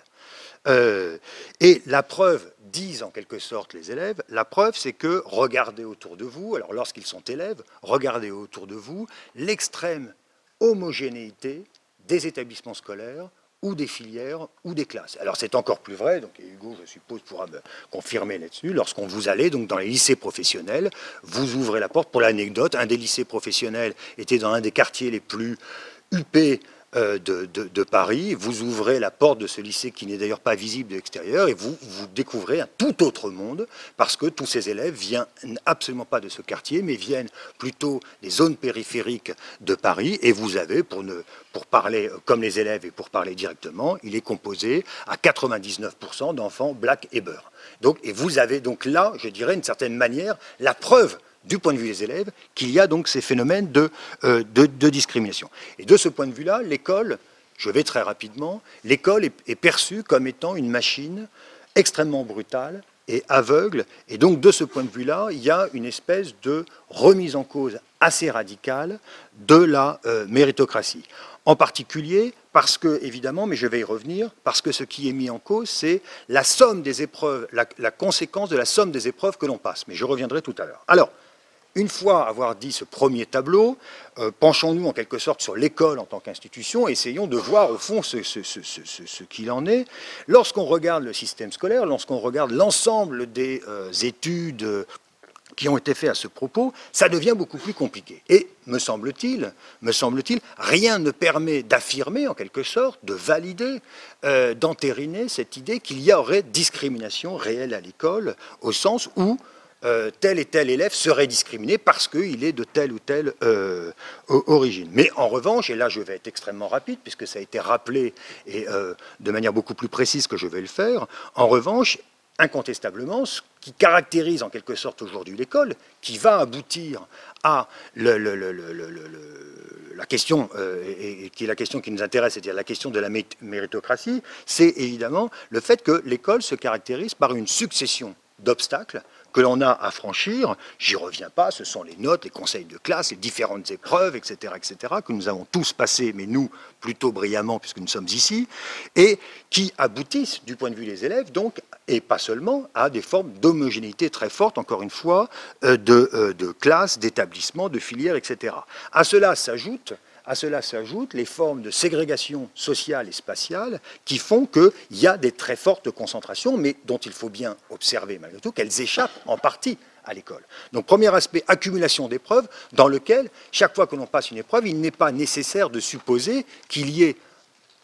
F: Euh, et la preuve, disent en quelque sorte les élèves, la preuve c'est que regardez autour de vous, alors lorsqu'ils sont élèves, regardez autour de vous l'extrême homogénéité des établissements scolaires ou des filières ou des classes. Alors c'est encore plus vrai, donc Hugo je suppose pourra me confirmer là-dessus, lorsqu'on vous allez donc dans les lycées professionnels, vous ouvrez la porte. Pour l'anecdote, un des lycées professionnels était dans un des quartiers les plus huppés De, de, de Paris, vous ouvrez la porte de ce lycée qui n'est d'ailleurs pas visible de l'extérieur et vous, vous découvrez un tout autre monde parce que tous ces élèves viennent absolument pas de ce quartier mais viennent plutôt des zones périphériques de Paris et vous avez, pour, ne, pour parler comme les élèves et pour parler directement, il est composé à quatre-vingt-dix-neuf pour cent d'enfants black et beurre. Donc, et vous avez donc là, je dirais d'une certaine manière, la preuve du point de vue des élèves, qu'il y a donc ces phénomènes de, euh, de, de discrimination. Et de ce point de vue-là, l'école, je vais très rapidement, l'école est, est perçue comme étant une machine extrêmement brutale et aveugle. Et donc, de ce point de vue-là, il y a une espèce de remise en cause assez radicale de la euh, méritocratie. En particulier parce que, évidemment, mais je vais y revenir, parce que ce qui est mis en cause, c'est la somme des épreuves, la, la conséquence de la somme des épreuves que l'on passe. Mais je reviendrai tout à l'heure. Alors, une fois avoir dit ce premier tableau, euh, penchons-nous en quelque sorte sur l'école en tant qu'institution, essayons de voir au fond ce, ce, ce, ce, ce qu'il en est. Lorsqu'on regarde le système scolaire, lorsqu'on regarde l'ensemble des euh, études qui ont été faites à ce propos, ça devient beaucoup plus compliqué. Et, me semble-t-il, me semble-t-il, rien ne permet d'affirmer, en quelque sorte, de valider, euh, d'entériner cette idée qu'il y aurait discrimination réelle à l'école, au sens où Euh, tel et tel élève serait discriminé parce qu'il est de telle ou telle euh, origine. Mais en revanche, et là je vais être extrêmement rapide puisque ça a été rappelé et euh, de manière beaucoup plus précise que je vais le faire, en revanche, incontestablement, ce qui caractérise en quelque sorte aujourd'hui l'école, qui va aboutir à le, le, le, le, le, le, la question, euh, et, et qui est la question qui nous intéresse, c'est-à-dire la question de la méritocratie, c'est évidemment le fait que l'école se caractérise par une succession d'obstacles que l'on a à franchir, j'y reviens pas, ce sont les notes, les conseils de classe, les différentes épreuves, et cetera, et cetera, que nous avons tous passées, mais nous, plutôt brillamment, puisque nous sommes ici, et qui aboutissent, du point de vue des élèves, donc, et pas seulement, à des formes d'homogénéité très fortes, encore une fois, de, de classes, d'établissements, de filières, et cetera. À cela s'ajoute À cela s'ajoutent les formes de ségrégation sociale et spatiale qui font qu'il y a des très fortes concentrations, mais dont il faut bien observer malgré tout qu'elles échappent en partie à l'école. Donc, premier aspect, accumulation d'épreuves, dans lequel, chaque fois que l'on passe une épreuve, il n'est pas nécessaire de supposer qu'il y ait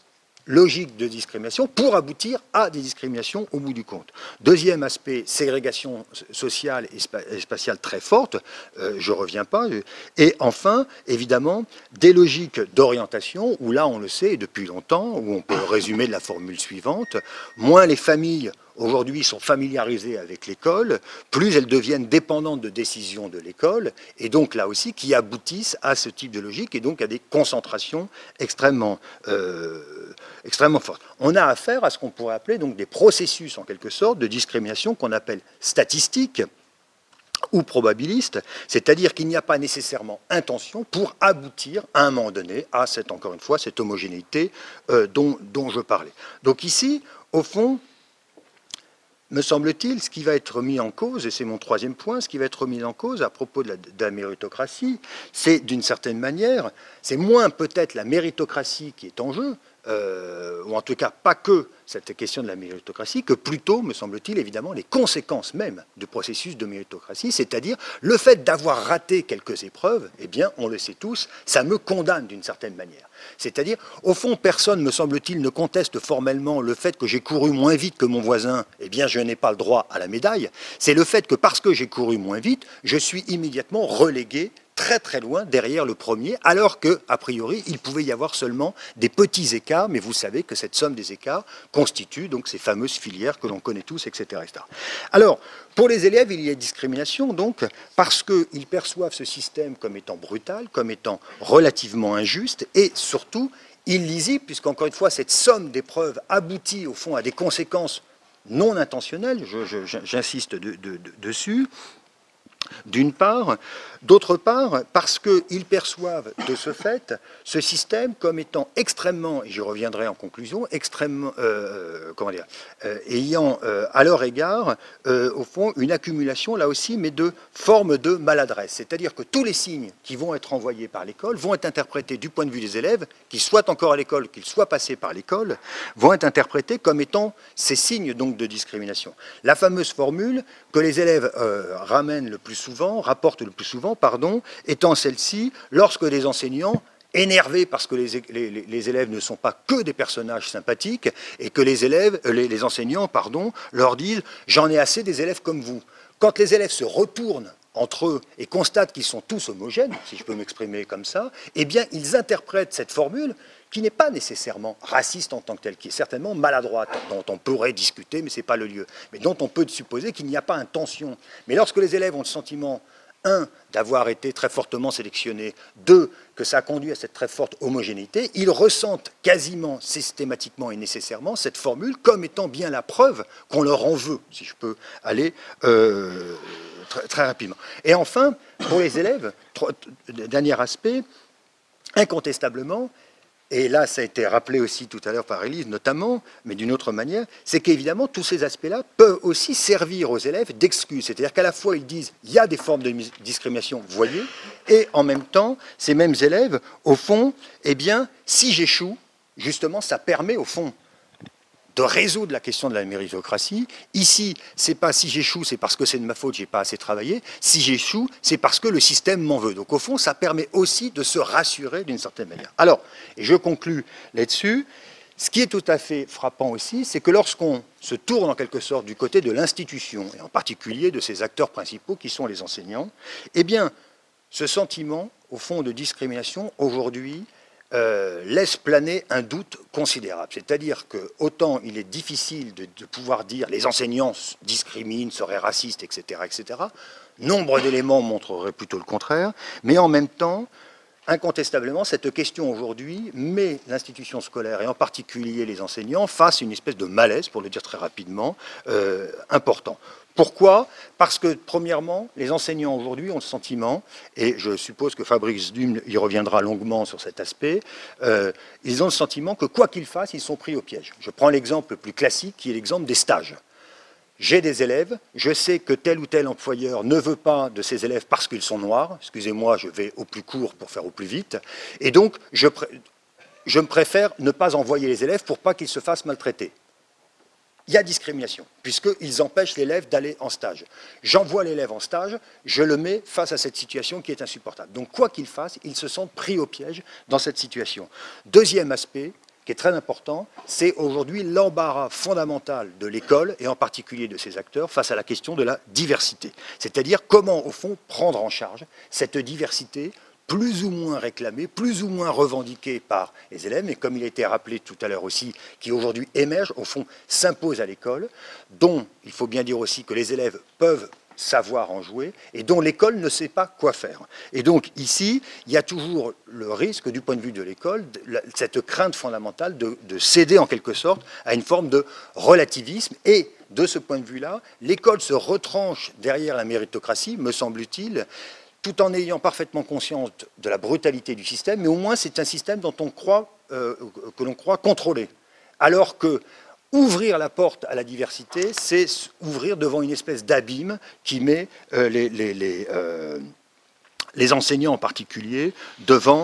F: logiques de discrimination pour aboutir à des discriminations au bout du compte. Deuxième aspect, ségrégation sociale et, spa et spatiale très forte, euh, je ne reviens pas. Et enfin, évidemment, des logiques d'orientation, où là, on le sait depuis longtemps, où on peut résumer de la formule suivante, moins les familles aujourd'hui sont familiarisées avec l'école, plus elles deviennent dépendantes de décisions de l'école, et donc là aussi qui aboutissent à ce type de logique, et donc à des concentrations extrêmement, euh, extrêmement fortes. On a affaire à ce qu'on pourrait appeler donc des processus, en quelque sorte, de discrimination qu'on appelle statistiques ou probabilistes, c'est-à-dire qu'il n'y a pas nécessairement intention pour aboutir à un moment donné à cette, encore une fois, cette homogénéité euh, dont, dont je parlais. Donc ici, au fond, me semble-t-il, ce qui va être mis en cause, et c'est mon troisième point, ce qui va être mis en cause à propos de la, de la méritocratie, c'est d'une certaine manière, c'est moins peut-être la méritocratie qui est en jeu, euh, ou en tout cas pas que cette question de la méritocratie, que plutôt, me semble-t-il, évidemment, les conséquences même du processus de méritocratie, c'est-à-dire le fait d'avoir raté quelques épreuves, eh bien, on le sait tous, ça me condamne d'une certaine manière. C'est-à-dire, au fond, personne, me semble-t-il, ne conteste formellement le fait que j'ai couru moins vite que mon voisin, eh bien, je n'ai pas le droit à la médaille. C'est le fait que parce que j'ai couru moins vite, je suis immédiatement relégué très très loin derrière le premier, alors que, a priori, il pouvait y avoir seulement des petits écarts, mais vous savez que cette somme des écarts constitue donc ces fameuses filières que l'on connaît tous, et cetera, et cetera. Alors, pour les élèves, il y a discrimination, donc, parce qu'ils perçoivent ce système comme étant brutal, comme étant relativement injuste, et surtout illisible, puisqu'encore une fois, cette somme d'épreuves aboutit au fond à des conséquences non intentionnelles, j'insiste de, de, de, dessus, d'une part, d'autre part, parce qu'ils perçoivent de ce fait ce système comme étant extrêmement, et j'y reviendrai en conclusion, extrêmement, euh, comment dire, euh, ayant euh, à leur égard, euh, au fond, une accumulation, là aussi, mais de formes de maladresse. C'est-à-dire que tous les signes qui vont être envoyés par l'école vont être interprétés du point de vue des élèves, qu'ils soient encore à l'école, qu'ils soient passés par l'école, vont être interprétés comme étant ces signes donc de discrimination. La fameuse formule que les élèves euh, ramènent le plus souvent, rapportent le plus souvent, pardon, étant celle-ci, lorsque des enseignants, énervés parce que les, les, les élèves ne sont pas que des personnages sympathiques, et que les, élèves, les, les enseignants pardon, leur disent « j'en ai assez des élèves comme vous ». Quand les élèves se retournent entre eux et constatent qu'ils sont tous homogènes, si je peux m'exprimer comme ça, eh bien, ils interprètent cette formule qui n'est pas nécessairement raciste en tant que telle, qui est certainement maladroite, dont on pourrait discuter, mais ce n'est pas le lieu, mais dont on peut supposer qu'il n'y a pas intention. Mais lorsque les élèves ont le sentiment, un, d'avoir été très fortement sélectionnés, deux, que ça a conduit à cette très forte homogénéité, ils ressentent quasiment systématiquement et nécessairement cette formule comme étant bien la preuve qu'on leur en veut, si je peux aller euh, très, très rapidement. Et enfin, pour les élèves, trois, dernier aspect, incontestablement, et là, ça a été rappelé aussi tout à l'heure par Élise notamment, mais d'une autre manière, c'est qu'évidemment, tous ces aspects-là peuvent aussi servir aux élèves d'excuse. C'est-à-dire qu'à la fois, ils disent il y a des formes de discrimination, voyez, et en même temps, ces mêmes élèves, au fond, eh bien, si j'échoue, justement, ça permet, au fond, de résoudre la question de la méritocratie. Ici, c'est pas si j'échoue, c'est parce que c'est de ma faute, j'ai pas assez travaillé. Si j'échoue, c'est parce que le système m'en veut. Donc au fond, ça permet aussi de se rassurer d'une certaine manière. Alors, et je conclus là-dessus, ce qui est tout à fait frappant aussi, c'est que lorsqu'on se tourne en quelque sorte du côté de l'institution, et en particulier de ses acteurs principaux qui sont les enseignants, eh bien, ce sentiment, au fond, de discrimination, aujourd'hui, Euh, laisse planer un doute considérable. C'est-à-dire que autant il est difficile de, de pouvoir dire les enseignants discriminent, seraient racistes, et cetera, et cetera. Nombre d'éléments montreraient plutôt le contraire, mais en même temps, incontestablement, cette question aujourd'hui met l'institution scolaire, et en particulier les enseignants, face à une espèce de malaise, pour le dire très rapidement, euh, important. Pourquoi? Parce que, premièrement, les enseignants aujourd'hui ont le sentiment, et je suppose que Fabrice Dume y reviendra longuement sur cet aspect, euh, ils ont le sentiment que quoi qu'ils fassent, ils sont pris au piège. Je prends l'exemple le plus classique, qui est l'exemple des stages. J'ai des élèves, je sais que tel ou tel employeur ne veut pas de ces élèves parce qu'ils sont noirs, excusez-moi, je vais au plus court pour faire au plus vite, et donc je, pr je me préfère ne pas envoyer les élèves pour pas qu'ils se fassent maltraiter. Il y a discrimination, puisqu'ils empêchent l'élève d'aller en stage. J'envoie l'élève en stage, je le mets face à cette situation qui est insupportable. Donc, quoi qu'il fasse, ils se sentent pris au piège dans cette situation. Deuxième aspect, qui est très important, c'est aujourd'hui l'embarras fondamental de l'école, et en particulier de ses acteurs, face à la question de la diversité. C'est-à-dire comment, au fond, prendre en charge cette diversité plus ou moins réclamée, plus ou moins revendiquée par les élèves, mais comme il a été rappelé tout à l'heure aussi, qui aujourd'hui émerge, au fond, s'impose à l'école, dont il faut bien dire aussi que les élèves peuvent savoir en jouer, et dont l'école ne sait pas quoi faire. Et donc ici, il y a toujours le risque, du point de vue de l'école, cette crainte fondamentale de, de céder en quelque sorte à une forme de relativisme, et de ce point de vue-là, l'école se retranche derrière la méritocratie, me semble-t-il, tout en ayant parfaitement conscience de la brutalité du système, mais au moins c'est un système dont on croit, euh, que l'on croit contrôler. Alors que ouvrir la porte à la diversité, c'est ouvrir devant une espèce d'abîme qui met euh, les, les, les, euh, les enseignants en particulier devant,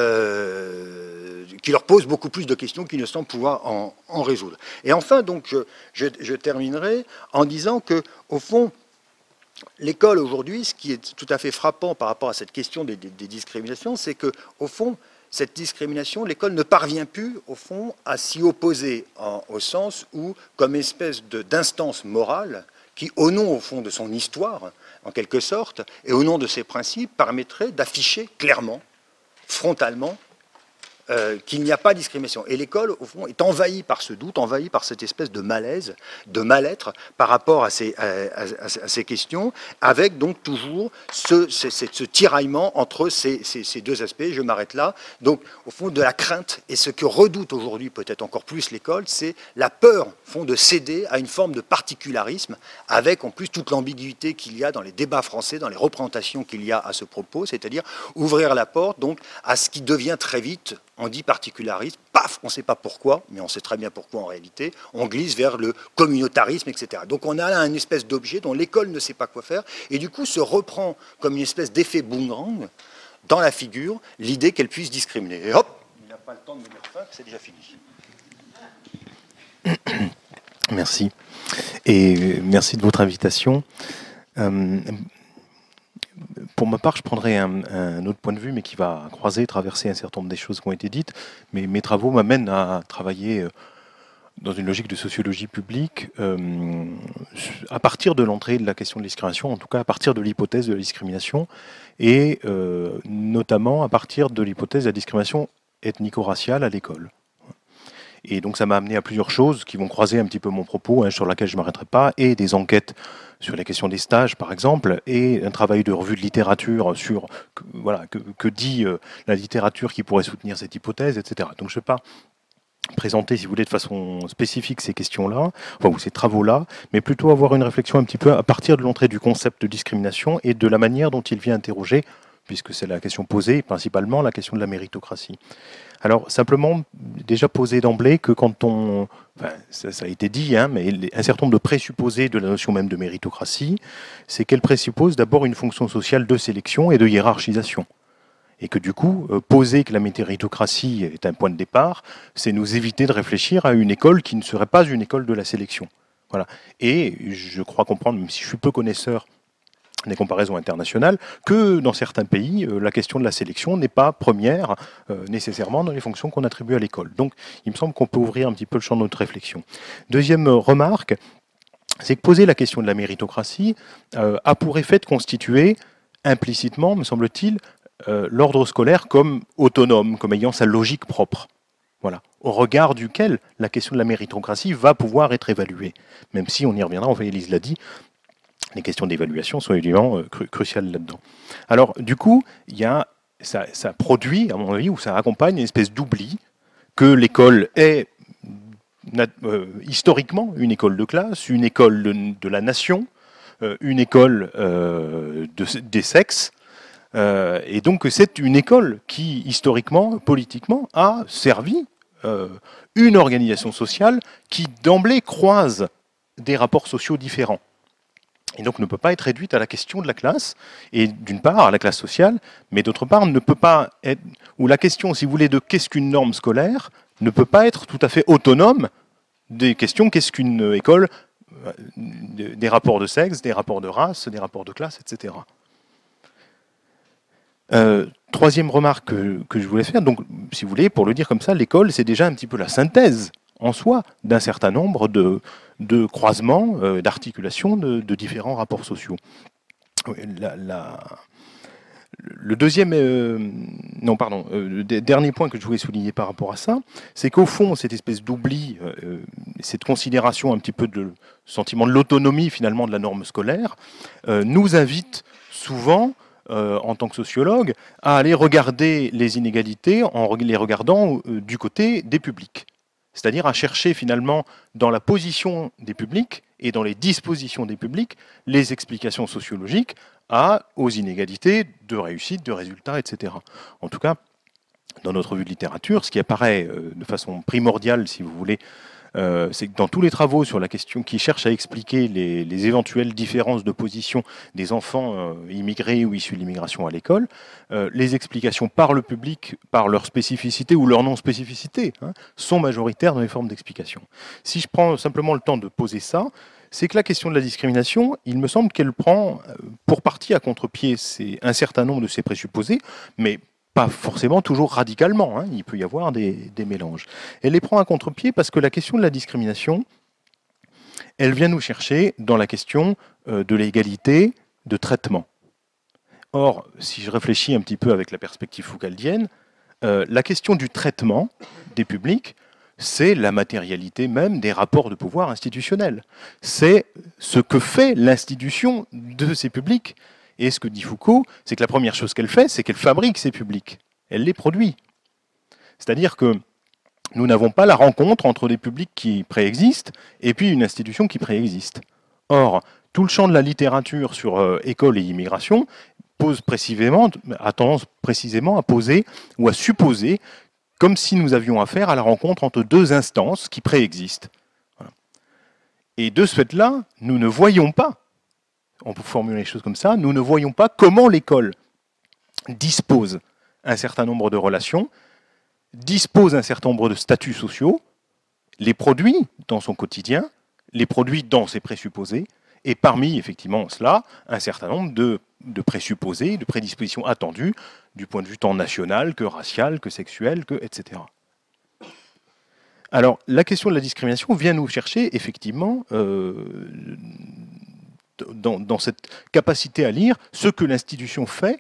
F: euh, qui leur pose beaucoup plus de questions qu'ils ne semblent pouvoir en, en résoudre. Et enfin, donc, je, je, je terminerai en disant que, au fond, l'école aujourd'hui, ce qui est tout à fait frappant par rapport à cette question des, des, des discriminations, c'est que, au fond, cette discrimination, l'école ne parvient plus, au fond, à s'y opposer, en, au sens où, comme espèce d'instance morale, qui, au nom, au fond, de son histoire, en quelque sorte, et au nom de ses principes, permettrait d'afficher clairement, frontalement, Euh, qu'il n'y a pas de discrimination. Et l'école, au fond, est envahie par ce doute, envahie par cette espèce de malaise, de mal-être par rapport à ces, à, à, à ces questions, avec donc toujours ce, ce, ce, ce tiraillement entre ces, ces, ces deux aspects. Je m'arrête là. Donc, au fond, de la crainte, et ce que redoute aujourd'hui peut-être encore plus l'école, c'est la peur, au fond, de céder à une forme de particularisme, avec en plus toute l'ambiguïté qu'il y a dans les débats français, dans les représentations qu'il y a à ce propos, c'est-à-dire ouvrir la porte donc à ce qui devient très vite, on dit particularisme, paf, on ne sait pas pourquoi, mais on sait très bien pourquoi en réalité, on glisse vers le communautarisme, et cetera. Donc on a là une espèce d'objet dont l'école ne sait pas quoi faire, et du coup se reprend comme une espèce d'effet boomerang dans la figure l'idée qu'elle puisse discriminer. Et hop, il n'a pas le temps de me dire fin, c'est déjà fini.
G: Merci. Et merci de votre invitation. Euh, Pour ma part, je prendrai un, un autre point de vue, mais qui va croiser, traverser un certain nombre des choses qui ont été dites. Mais mes travaux m'amènent à travailler dans une logique de sociologie publique, euh, à partir de l'entrée de la question de la discrimination, en tout cas à partir de l'hypothèse de la discrimination, et euh, notamment à partir de l'hypothèse de la discrimination ethnico-raciale à l'école. Et donc ça m'a amené à plusieurs choses qui vont croiser un petit peu mon propos, hein, sur laquelle je ne m'arrêterai pas, et des enquêtes sur la question des stages, par exemple, et un travail de revue de littérature sur que, voilà, que, que dit euh, la littérature qui pourrait soutenir cette hypothèse, et cetera. Donc je ne vais pas présenter, si vous voulez, de façon spécifique ces questions-là, enfin, ou ces travaux-là, mais plutôt avoir une réflexion un petit peu à partir de l'entrée du concept de discrimination et de la manière dont il vient interroger, puisque c'est la question posée, principalement la question de la méritocratie. Alors, simplement, déjà poser d'emblée que quand on... Enfin, ça, ça a été dit, hein, mais un certain nombre de présupposés de la notion même de méritocratie, c'est qu'elle présuppose d'abord une fonction sociale de sélection et de hiérarchisation. Et que du coup, euh, poser que la méritocratie est un point de départ, c'est nous éviter de réfléchir à une école qui ne serait pas une école de la sélection. Voilà. Et je crois comprendre, même si je suis peu connaisseur des comparaisons internationales, que dans certains pays, euh, la question de la sélection n'est pas première euh, nécessairement dans les fonctions qu'on attribue à l'école. Donc, il me semble qu'on peut ouvrir un petit peu le champ de notre réflexion. Deuxième remarque, c'est que poser la question de la méritocratie euh, a pour effet de constituer implicitement, me semble-t-il, euh, l'ordre scolaire comme autonome, comme ayant sa logique propre. Voilà, au regard duquel la question de la méritocratie va pouvoir être évaluée. Même si, on y reviendra, enfin, Élise l'a dit, les questions d'évaluation sont évidemment cru cruciales là-dedans. Alors, du coup, il y a, ça, ça produit, à mon avis, ou ça accompagne une espèce d'oubli que l'école est euh, historiquement une école de classe, une école de, de la nation, euh, une école euh, de, des sexes, euh, et donc c'est une école qui, historiquement, politiquement, a servi euh, une organisation sociale qui, d'emblée, croise des rapports sociaux différents. Et donc ne peut pas être réduite à la question de la classe, et d'une part à la classe sociale, mais d'autre part ne peut pas être, ou la question, si vous voulez, de qu'est-ce qu'une norme scolaire, ne peut pas être tout à fait autonome des questions qu'est-ce qu'une école, des rapports de sexe, des rapports de race, des rapports de classe, et cetera. Euh, troisième remarque que, que je voulais faire, donc, si vous voulez, pour le dire comme ça, l'école, c'est déjà un petit peu la synthèse en soi d'un certain nombre de, de croisements, euh, d'articulations de, de différents rapports sociaux. La, la, le deuxième, euh, non pardon, euh, le dernier point que je voulais souligner par rapport à ça, c'est qu'au fond, cette espèce d'oubli, euh, cette considération un petit peu de sentiment de l'autonomie finalement de la norme scolaire, euh, nous invite souvent, euh, en tant que sociologue, à aller regarder les inégalités en les regardant euh, du côté des publics. C'est-à-dire à chercher finalement dans la position des publics et dans les dispositions des publics les explications sociologiques à, aux inégalités de réussite, de résultats, et cetera. En tout cas, dans notre vue de littérature, ce qui apparaît euh, de façon primordiale, si vous voulez, euh, c'est que dans tous les travaux sur la question qui cherchent à expliquer les, les éventuelles différences de position des enfants euh, immigrés ou issus de l'immigration à l'école, euh, les explications par le public, par leur spécificité ou leur non-spécificité, hein, sont majoritaires dans les formes d'explication. Si je prends simplement le temps de poser ça, c'est que la question de la discrimination, il me semble qu'elle prend pour partie à contre-pied un certain nombre de ces présupposés, mais pas forcément toujours radicalement, hein, il peut y avoir des, des mélanges. Elle les prend à contre-pied parce que la question de la discrimination, elle vient nous chercher dans la question euh, de l'égalité de traitement. Or, si je réfléchis un petit peu avec la perspective foucaldienne, euh, la question du traitement des publics, c'est la matérialité même des rapports de pouvoir institutionnels. C'est ce que fait l'institution de ces publics. Et ce que dit Foucault, c'est que la première chose qu'elle fait, c'est qu'elle fabrique ces publics. Elle les produit. C'est-à-dire que nous n'avons pas la rencontre entre des publics qui préexistent et puis une institution qui préexiste. Or, tout le champ de la littérature sur euh, école et immigration pose précisément, a tendance précisément à poser ou à supposer comme si nous avions affaire à la rencontre entre deux instances qui préexistent. Voilà. Et de ce fait-là, nous ne voyons pas, on peut formuler les choses comme ça, nous ne voyons pas comment l'école dispose un certain nombre de relations, dispose un certain nombre de statuts sociaux, les produit dans son quotidien, les produit dans ses présupposés, et parmi, effectivement, cela, un certain nombre de, de présupposés, de prédispositions attendues, du point de vue tant national que racial, que sexuel, que, et cetera. Alors, la question de la discrimination vient nous chercher, effectivement, euh, dans, dans cette capacité à lire ce que l'institution fait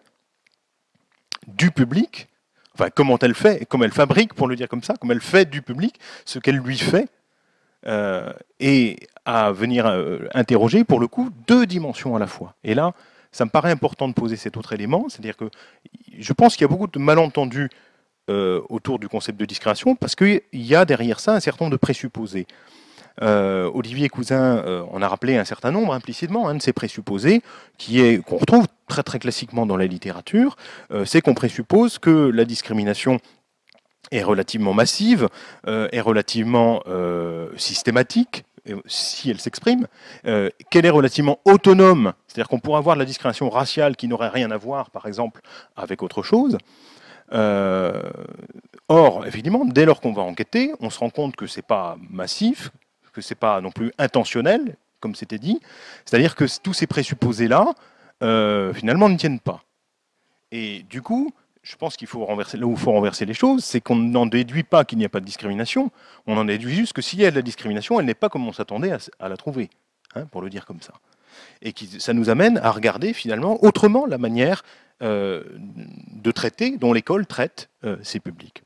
G: du public, enfin, comment elle fait, comment elle fabrique, pour le dire comme ça, comment elle fait du public ce qu'elle lui fait, euh, et à venir euh, interroger, pour le coup, deux dimensions à la fois. Et là, ça me paraît important de poser cet autre élément, c'est-à-dire que je pense qu'il y a beaucoup de malentendus euh, autour du concept de discrimination, parce qu'il y a derrière ça un certain nombre de présupposés. Euh, Olivier Cousin euh, en a rappelé un certain nombre implicitement, un de ces présupposés, qui est qu'on retrouve très très classiquement dans la littérature, euh, c'est qu'on présuppose que la discrimination est relativement massive, euh, est relativement euh, systématique, si elle s'exprime, euh, qu'elle est relativement autonome, c'est-à-dire qu'on pourrait avoir de la discrimination raciale qui n'aurait rien à voir, par exemple, avec autre chose. Euh, or, effectivement, dès lors qu'on va enquêter, on se rend compte que ce n'est pas massif, que ce n'est pas non plus intentionnel, comme c'était dit, c'est-à-dire que tous ces présupposés-là, euh, finalement, ne tiennent pas. Et du coup, je pense qu'il faut renverser, là où il faut renverser les choses, c'est qu'on n'en déduit pas qu'il n'y a pas de discrimination, on en déduit juste que s'il y a de la discrimination, elle n'est pas comme on s'attendait à, à la trouver, hein, pour le dire comme ça. Et qui, ça nous amène à regarder finalement autrement la manière euh, de traiter, dont l'école traite euh, ses publics.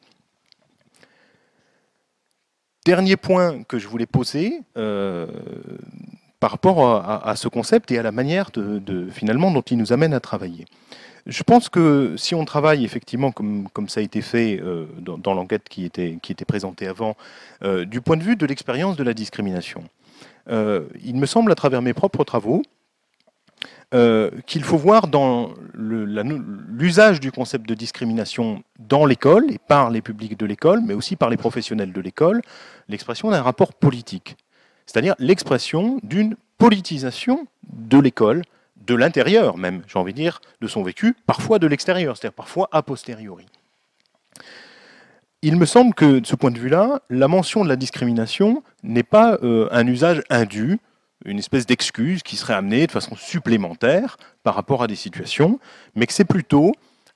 G: Dernier point que je voulais poser euh, par rapport à, à, à ce concept et à la manière de, de, finalement dont il nous amène à travailler. Je pense que si on travaille effectivement comme, comme ça a été fait euh, dans, dans l'enquête qui était, qui était présentée avant, euh, du point de vue de l'expérience de la discrimination, euh, il me semble à travers mes propres travaux euh, qu'il faut voir dans l'usage du concept de discrimination dans l'école et par les publics de l'école, mais aussi par les professionnels de l'école, l'expression d'un rapport politique, c'est-à-dire l'expression d'une politisation de l'école, de l'intérieur même, j'ai envie de dire, de son vécu, parfois de l'extérieur, c'est-à-dire parfois a posteriori. Il me semble que, de ce point de vue-là, la mention de la discrimination n'est pas euh, un usage indu, une espèce d'excuse qui serait amenée de façon supplémentaire par rapport à des situations, mais que c'est plutôt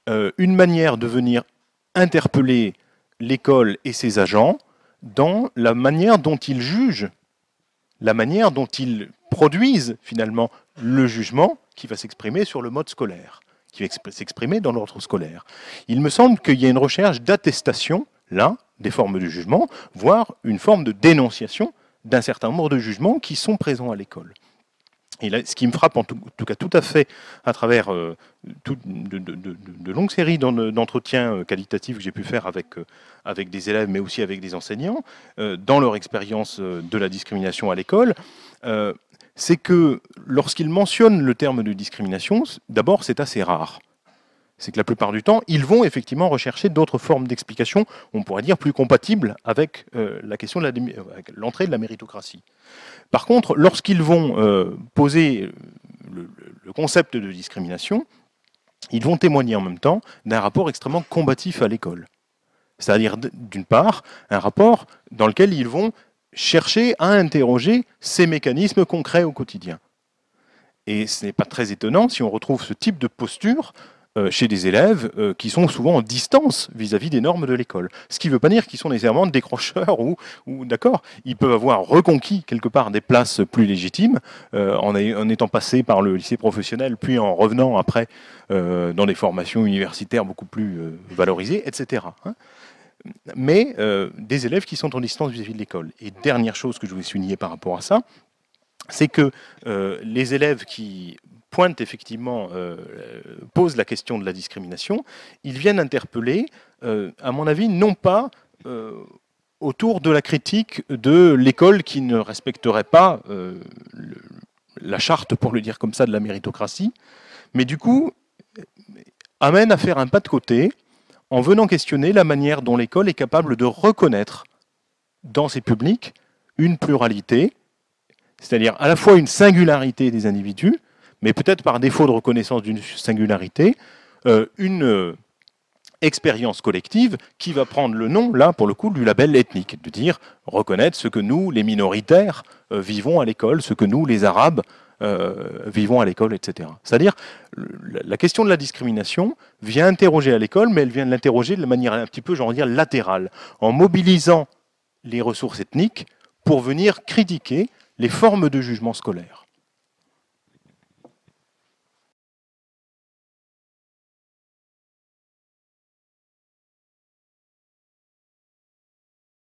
G: euh, une manière de venir interpeller l'école et ses agents dans la manière dont ils jugent, la manière dont ils produisent finalement le jugement qui va s'exprimer sur le mode scolaire, qui va s'exprimer dans l'ordre scolaire. Il me semble qu'il y a une recherche d'attestation, là, des formes de jugement, voire une forme de dénonciation d'un certain nombre de jugements qui sont présents à l'école. Et là, ce qui me frappe en tout, en tout cas tout à fait à travers euh, tout, de, de, de, de longues séries d'entretiens qualitatifs que j'ai pu faire avec, euh, avec des élèves, mais aussi avec des enseignants, euh, dans leur expérience de la discrimination à l'école, euh, c'est que lorsqu'ils mentionnent le terme de discrimination, d'abord c'est assez rare. C'est que la plupart du temps, ils vont effectivement rechercher d'autres formes d'explication, on pourrait dire plus compatibles avec euh, la question de l'entrée de la méritocratie. Par contre, lorsqu'ils vont euh, poser le, le concept de discrimination, ils vont témoigner en même temps d'un rapport extrêmement combatif à l'école. C'est-à-dire, d'une part, un rapport dans lequel ils vont chercher à interroger ces mécanismes concrets au quotidien. Et ce n'est pas très étonnant si on retrouve ce type de posture Euh, chez des élèves euh, qui sont souvent en distance vis-à-vis des normes de l'école. Ce qui ne veut pas dire qu'ils sont nécessairement décrocheurs ou, ou d'accord, ils peuvent avoir reconquis quelque part des places plus légitimes euh, en, en étant passés par le lycée professionnel, puis en revenant après euh, dans des formations universitaires beaucoup plus euh, valorisées, et cetera. Hein. Mais euh, des élèves qui sont en distance vis-à-vis de l'école. Et dernière chose que je voulais souligner par rapport à ça, c'est que euh, les élèves qui pointe effectivement, euh, pose la question de la discrimination, ils viennent interpeller, euh, à mon avis, non pas euh, autour de la critique de l'école qui ne respecterait pas euh, le, la charte, pour le dire comme ça, de la méritocratie, mais du coup, amène à faire un pas de côté en venant questionner la manière dont l'école est capable de reconnaître dans ses publics une pluralité, c'est-à-dire à la fois une singularité des individus, mais peut-être par défaut de reconnaissance d'une singularité, euh, une euh, expérience collective qui va prendre le nom, là, pour le coup, du label ethnique, de dire, reconnaître ce que nous, les minoritaires, euh, vivons à l'école, ce que nous, les Arabes, euh, vivons à l'école, et cetera. C'est-à-dire, la question de la discrimination vient interroger à l'école, mais elle vient de l'interroger de manière un petit peu, j'en dire, latérale, en mobilisant les ressources ethniques pour venir critiquer les formes de jugement scolaire.